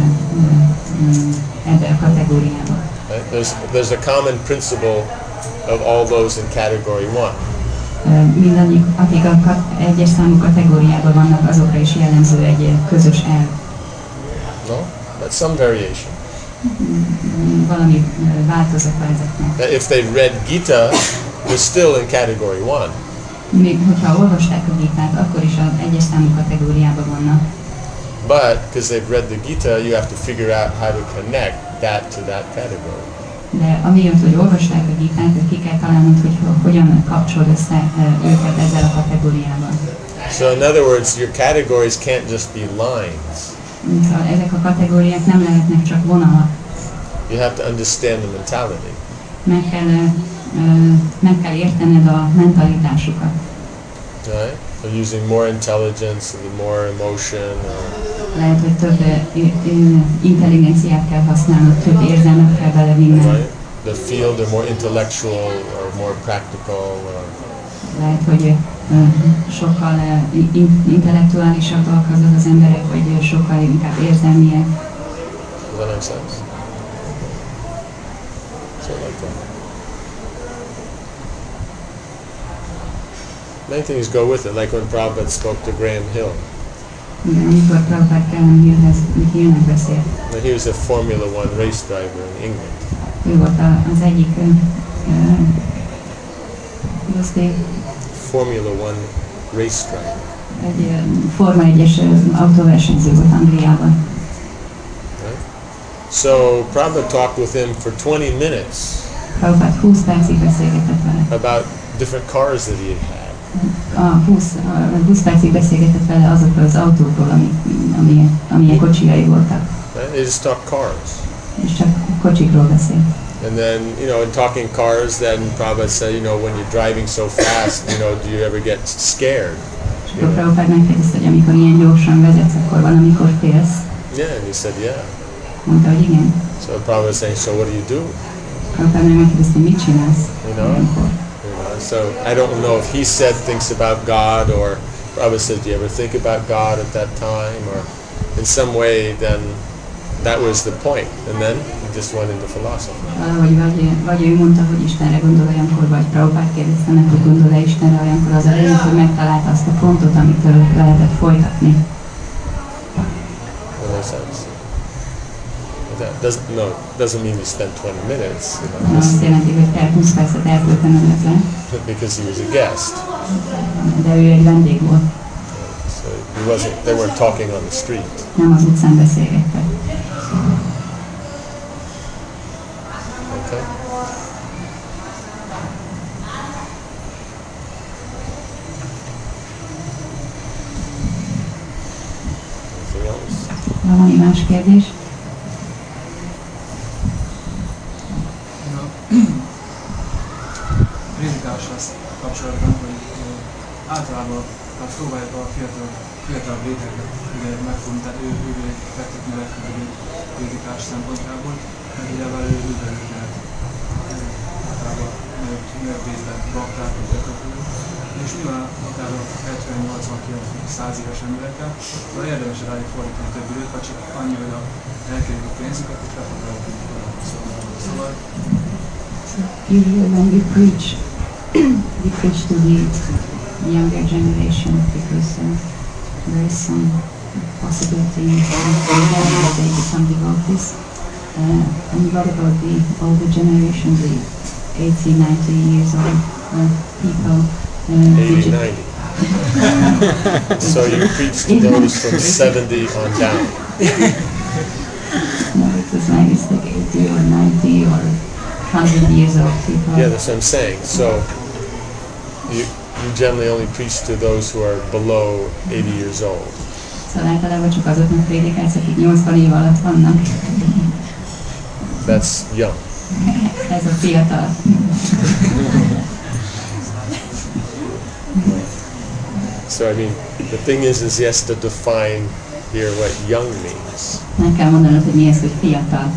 ebbe a kategóriába. Right? There's, there's a common principle of all those in category one. Mindannyiuk, akik a egyes számú kategóriában vannak, azokra is jellemző egy közös elv. No? That's some variation. Valami változata ezeknek. If they've read Gita, they're still in category one. Még hogyha olvasták a Gitát, akkor is az egyes számú kategóriában vannak. But because they've read the Gita, you have to figure out how to connect that to that category. De amiatt, hogy olvasták a Gitát, ki kell találnod, hogy hogyan kapcsolod össze őket ezzel a kategóriával. So in other words, your categories can't just be lines. Szóval ezek a kategóriák nem lehetnek csak vonalak. You have to understand the mentality. Meg kell, meg kell értened a mentalitásukat. Right? So using more intelligence, more emotion. Or lehet, hogy több intelligenciát kell használnod, több érzelmet kell belevinned. Right? The field are more intellectual or more practical. Or lehet, hogy uh, sokkal uh, in intellektuálisabbak azok az emberek, vagy sokkal inkább érzelmiek. Does that make sense? So like that. Many things go with it, like when Prabhupada spoke to Graham Hill. Amikor Prabhupada Graham Hillhez Hillnek beszélt. He was a Formula One race driver in England. Ő volt az egyik uh, Formula One race driver. Egy uh, Forma egyes autóversenyző volt Angliában. Right? So Prabhupada talked with him for twenty minutes. Prabhupada húsz percig beszélgetett vele. About different cars that he had. A húsz percig beszélgetett vele azokról az autókról, amik, amilyen, amilyen kocsijai voltak. Right? They just talk cars. És csak kocsikról beszélt. And then, you know, in talking cars, then Prabhupada said, you know, when you're driving so fast, you know, do you ever get scared? És akkor Prabhupada megkérdezte, hogy amikor ilyen gyorsan vezetsz, akkor van, amikor félsz. Yeah, and he said, yeah. Mondta, hogy igen. So Prabhupada was saying, so what do you do? Prabhupada megkérdezte, mit csinálsz? You know? You know, so I don't know if he said things about God, or Prabhupada said, do you ever think about God at that time? Or in some way, then that was the point. And then he just went into philosophy. Valahogy vagy, vagy ő mondta, hogy Istenre gondol olyankor, vagy Prabhupada kérdezte meg, hogy gondol-e Istenre olyankor, az a lényeg, hogy megtalálta azt a pontot, amitől lehetett folytatni. That makes sense. That doesn't, no, doesn't mean you spend twenty minutes. You know, Azt jelenti, hogy te húsz percet eltöltenem ezzel. Because he was a guest. De ő egy vendég volt. So he wasn't, they weren't talking on the street. Nem az utcán beszélgettek. Okay. Anything else? Valami más kérdés? Prédikással kapcsolatban, hogy általában hát próbáljuk a fiatal, fiatal rétegeket ugye megfogni, tehát ő, ő fektetni a legfőbb kritikás szempontjából, mert ugye ő ővelük lehet általában nagyobb részben bakták, vagy ötökülő. És nyilván akár a hetven, nyolcvan, kilencven, száz éves emberekkel, de érdemes rájuk fordítani több időt, vagy csak annyi, hogy a elkérjük a pénzüket, és lefoglaljuk a szóval. Usually when we preach, we preach to the younger generation because uh, there is some possibility that they become devotees. Uh, and what about the older generation, the eighty, ninety years old uh, people? Uh, eighty, ninety. So you preach to those from seventy on down. No, it was my mistake, eighty or ninety or one hundred years old people. Yeah, that's what I'm saying. So you, you generally only preach to those who are below eighty years old. Szóval általában csak azoknak prédikálsz, akik nyolcvan év alatt vannak. That's young. Ez a fiatal. So I mean, the thing is, is he has to define here what young means. Meg kell mondanod, hogy mi ez, hogy fiatal.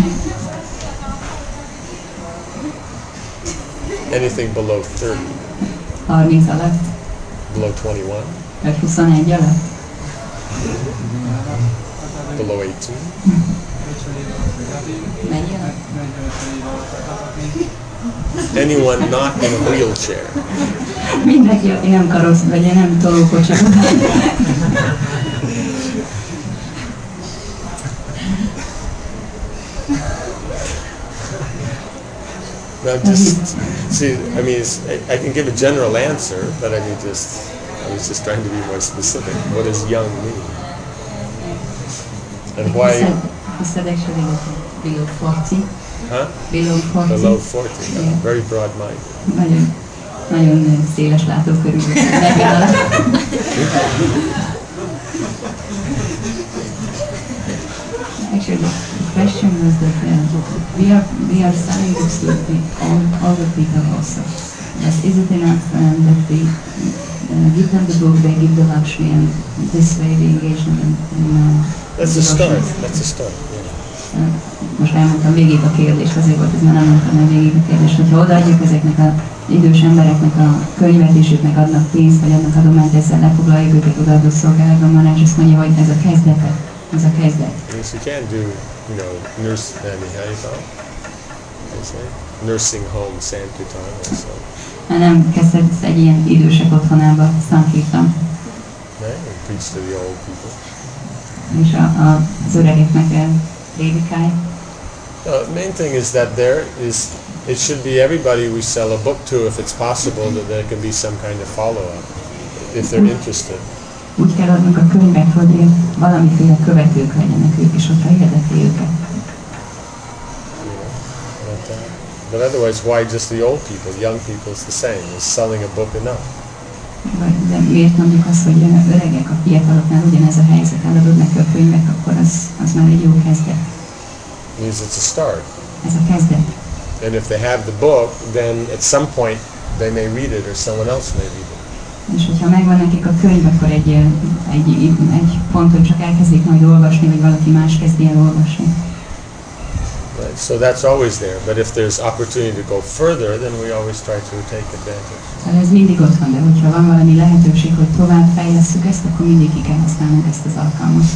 Anything below thirty, harminc alatt, below twenty-one, vagy huszonegy alatt, below eighteen. mennyi alatt? Anyone not in a wheelchair. Mindenki, aki nem karosz, vagy nem tolókocsa. Now just see, I mean, it's, I, I can give a general answer, but I mean, just I was just trying to be more specific. What does young mean? And why? He said, he said actually that below forty. Huh? Below forty. Below forty. Yeah. Yeah. Very broad-minded. Nagyon, nagyon széles látókörű. Actually, the question was that uh, we are we are selling books to the all older people also. But is it enough um, that we uh, give them the book, they give the luxury, and this way we engage them in, in uh, That's a start. That's a start. Yeah. Uh, most elmondtam végig a kérdést, azért volt ez, mert nem mondtam el végig a kérdést, hogyha odaadjuk ezeknek az idős embereknek a könyvet, és ők meg adnak pénzt, vagy adnak adományt, ezzel lefoglaljuk őket odaadó szolgálatban, Marázs azt mondja, hogy ez a kezdete, ez a kezdet. Yes, you can't do, you know, nurse, I mean, how do you call it? What do you say? Nursing home Sankirtan or so. Már nem kezdhetsz egy ilyen idősek otthonába, Sankirtan. Right? And preach to the old people. És a, a, az öregeknek prédikálj. No, the main thing is that there is, it should be everybody we sell a book to, if it's possible, that there can be some kind of follow-up, if they're interested. Úgy kell adnunk a könyvet, hogy valamiféle követők legyenek ők, és ott hirdeti őket. But, uh, but otherwise, why just the old people? Young people is the same. Is selling a book enough? De miért mondjuk azt, hogy öregek, a fiataloknál ugyanez a helyzet, eladod neki a könyvet, akkor az, az már egy jó kezdet. Means it's a start. Ez a kezdet. And if they have the book, then at some point they may read it or someone else may read it. És hogyha megvan nekik a könyv, akkor egy, egy, egy ponton csak elkezdik majd olvasni, vagy valaki más kezdi el olvasni. Right. So that's always there. But if there's opportunity to go further, then we always try to take advantage. Tehát ez mindig ott van, de hogyha van valami lehetőség, hogy tovább fejlesszük ezt, akkor mindig ki kell használnunk ezt az alkalmat.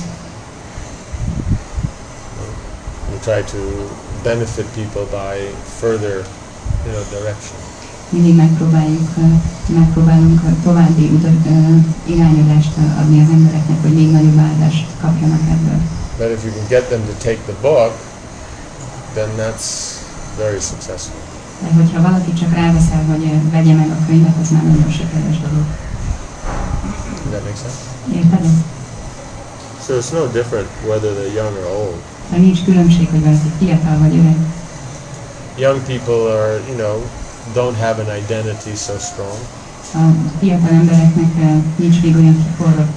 We try to benefit people by further, you know, direction. Mindig megpróbáljuk, megpróbálunk további utat, irányozást adni az embereknek, hogy még nagyobb áldást kapjanak ebből. But if you can get them to take the book, then that's very successful. De hogyha valaki csak ráveszel, hogy vegye meg a könyvet, az már nagyon sikeres dolog. Does that make sense? Érted ezt? So it's no different whether they're young or old. De nincs különbség, hogy valaki fiatal vagy öreg. Young people are, you know, don't have an identity so strong. A fiatal embereknek nincs még olyan kiforrott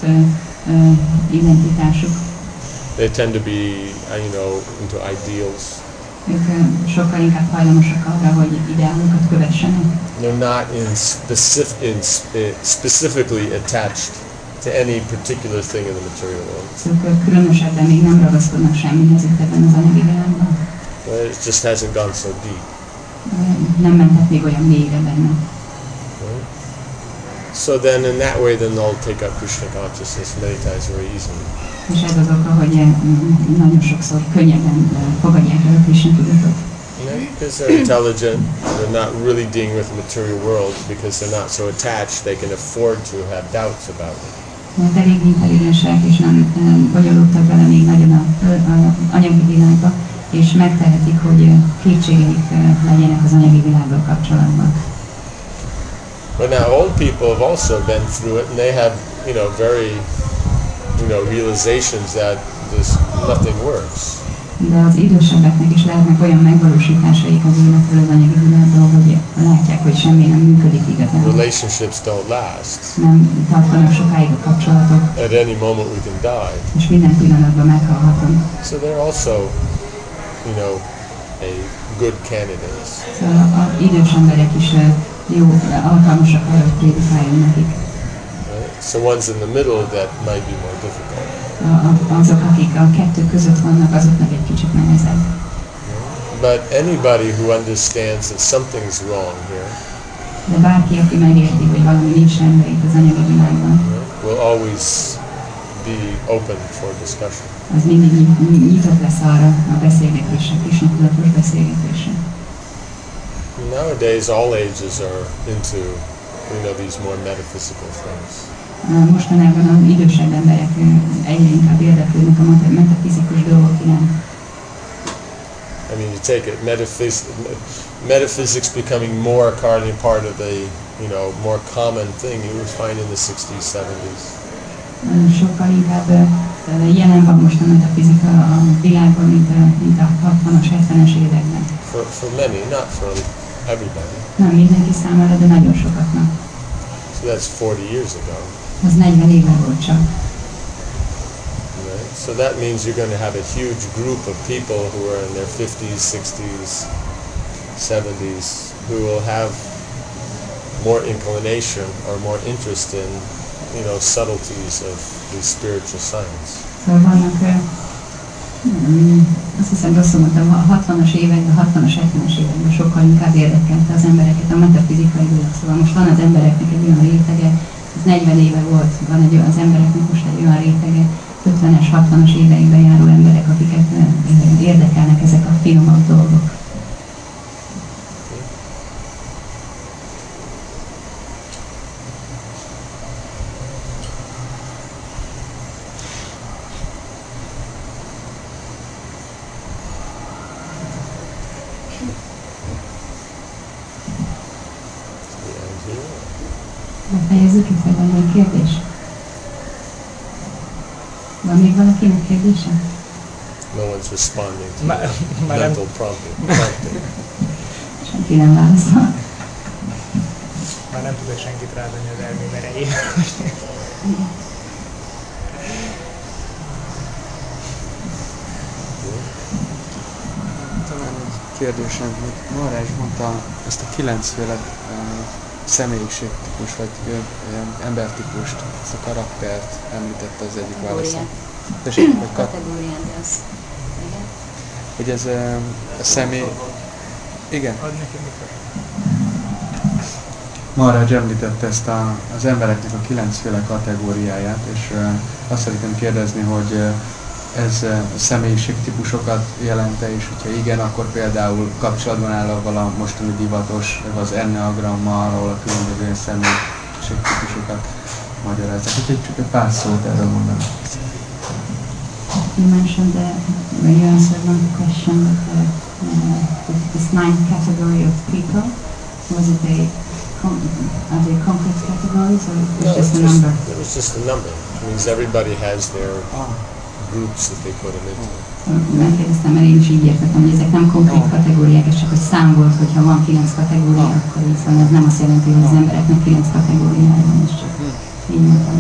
identitásuk. They tend to be, uh, you know, into ideals. Ők ö, sokkal inkább hajlamosak arra, hogy ideálokat kövessenek. They're not in specific, in sp- specifically attached to any particular thing in the material world. Szóval ők különösebben még nem ragaszkodnak semmihez itt ebben az anyagi világban. Well, it just hasn't gone so deep. Ö, Nem mentek még olyan mélyre benne. Right? So then in that way then they'll take up Krishna consciousness many times very easily. És ez az oka, hogy ö, nagyon sokszor könnyebben ö, fogadják el a Krishna tudatot. Yeah, because they're intelligent, they're not really dealing with the material world because they're not so attached, they can afford to have doubts about it. Mert elég intelligensek és nem ö, bonyolultak bele még nagyon a, a anyagi világba, és megtehetik, hogy ö, kétségeik ö, legyenek az anyagi világgal kapcsolatban. But now old people have also been through it and they have, you know, very, you know, realizations that this nothing works. De az idősebbeknek is lehetnek olyan megvalósításaik az életről az anyagi világból, hogy látják, hogy semmi nem működik igazán. Relationships don't last. Nem tartanak sokáig a kapcsolatok, At any moment we can die. és minden pillanatban meghalhatunk. So they're also, you know, a good candidate. Szóval az idős emberek is ö, jó, alkalmasak arra, hogy prédikáljon nekik. Right? So ones in the middle that might be more difficult. A- a- Azok, akik a kettő között vannak, azoknak egy kicsit nehezebb. But anybody who understands that something's wrong here De bárki, aki megérti, hogy valami nincs rendben itt az anyagi világban, will always be open for discussion. az mindig ny- nyitott lesz arra a beszélgetésre, Krishna tudatos beszélgetésre. Nowadays, all ages are into, you know, these more metaphysical things. Mostanában az idősebb emberek ö, egyre inkább érdeklődnek a meta- metafizikus dolgok iránt. I mean, you take it, metaphys- metaphysics becoming more part and part of the, you know, more common thing you would find in the sixties, seventies. Ö, Sokkal inkább ö, ö, jelen van most a metafizika a világban, mint a, mint a hatvanas, hetvenes években. For, for many, not for everybody. Nem mindenki számára, de nagyon sokaknak. So that's forty years ago. Az negyven éve volt csak. Right? So that means you're going to have a huge group of people who are in their fifties, sixties, seventies, who will have more inclination or more interest in, you know, subtleties of the spiritual science. Szóval vannak, ö, mm, azt hiszem rosszul mondtam, a hatvanas években, a hatvanas, hetvenes években sokkal inkább érdekelte az embereket a metafizikai világ. Szóval most van az embereknek egy olyan rétege, ez negyven éve volt, van egy olyan, az embereknek most egy olyan rétege, ötvenes, hatvanas éveiben járó emberek, akiket ö, ö, érdekelnek ezek a finomabb dolgok. The end here. Befejezzük itt, vagy van még kérdés? Van még valakinek kérdése? No one's responding to Ma- the már nem- mental prompting. prompting. Senki nem válaszol. Már nem tudok senkit rádani az elmém erejére. Talán egy kérdésem, hogy Marázs mondta ezt a kilencféle uh, személyiségtípus, vagy uh, ilyen embertípust, ezt a karaktert említette az egyik válaszon. Tessék, hogy kat- Kategórián, de az... Igen. hogy ez uh, a személy... Igen. Add neki mikrofon. Marázs említette ezt a, az embereknek a kilencféle kategóriáját, és uh, azt szeretném kérdezni, hogy uh, ez uh, személyiségtípusokat jelent-e, és hogyha igen, akkor például kapcsolatban áll avval a mostani divatos, az enneagrammal, ahol a különböző személyiségtípusokat magyarázzák. Úgyhogy csak egy pár szót erről mondanak. You mentioned that when you answered one question that uh, uh, this ninth category of people, was it a com- are they concrete categories or No, was it's just a just, number? it was just a number. It means everybody has their Ah, groups that they put them into. Megkérdeztem, mert én is így értettem, hogy ezek nem konkrét kategóriák, ez csak egy szám volt, hogyha van kilenc kategória, akkor így van. Ez nem azt jelenti, hogy az embereknek kilenc kategóriája van, és csak így mondtam.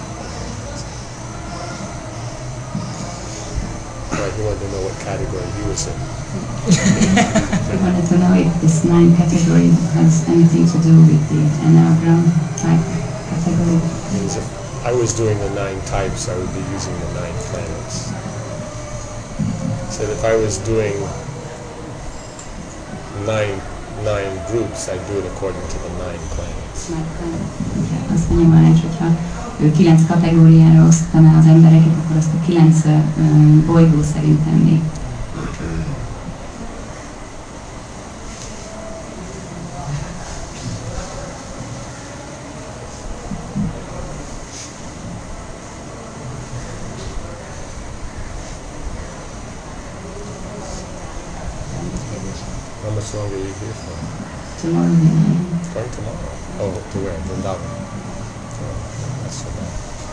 Right, he wanted to know what category he was That's it. I wanted to know if this nine category has anything to do with the Enneagram type category. Means if I was doing the nine types, I would be using the nine planets. So if I was doing nine nine groups, I'd do it according to the nine planets. Azt mondja Marács, hogyha ő kilenc kategóriára osztaná az embereket, akkor azt a kilenc uh, bolygó szerint tenné. How much longer are you here for? Tomorrow morning. Going tomorrow? Oh, to where? Vrindavan? Oh, that's so bad.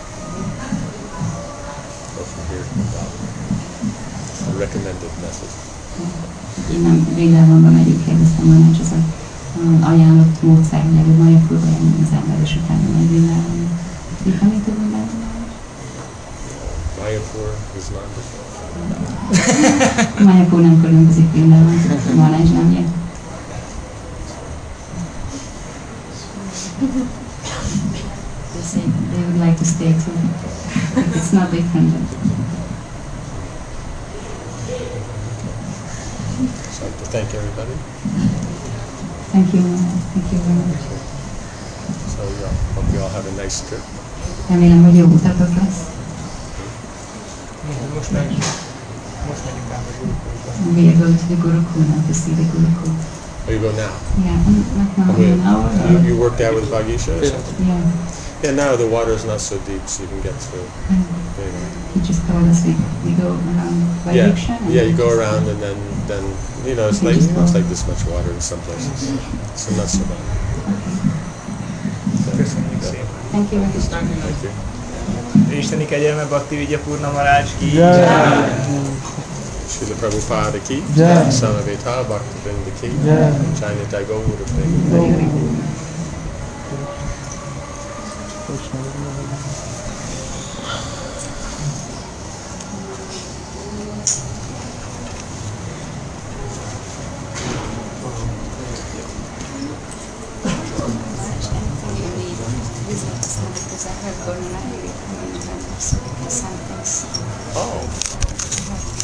Go from here to Vrindavan. A recommended method. Innen Vrindavonba megyünk, kérdeztem Marács, ez az ajánlott módszer, hogy előbb Mayapurba jönni az ember, és utána majd Vrindavonba. You coming to Vrindavan? Mayapur is not different. Mayapur nem különbözik Vrindavon, Marács nem jön. They say they would like to stay too. It's not different. So I'd like to thank everybody. Thank you, thank you very much. So yeah, hope you all have a nice trip. Remélem, hogy jó utatok lesz. Most meg, most megyünk át a Gurukulba. We are going to the Gurukul now to see the Gurukul. Oh, you go now? Yeah, like now, Oh, wait. an hour. You, you worked out with Bhagisha or something? Yeah. Yeah, now the water is not so deep, so you can get through. Anyway. He just told us we, we go around by Yeah, rickshaw. and yeah, you go just- around and then, then you know, it's You like just you know, it's go. like this much water in some places, so not so bad. Köszönjük szépen. Thank you very much. Thank you. Isteni kegyelme, Bhakti Vidya Purna Maharaj ki. Srila Prabhupada ki, Jai. Samaveta Bhakti Vrinda ki, Jai. Chaitanya Gaura Vrinda. Oh.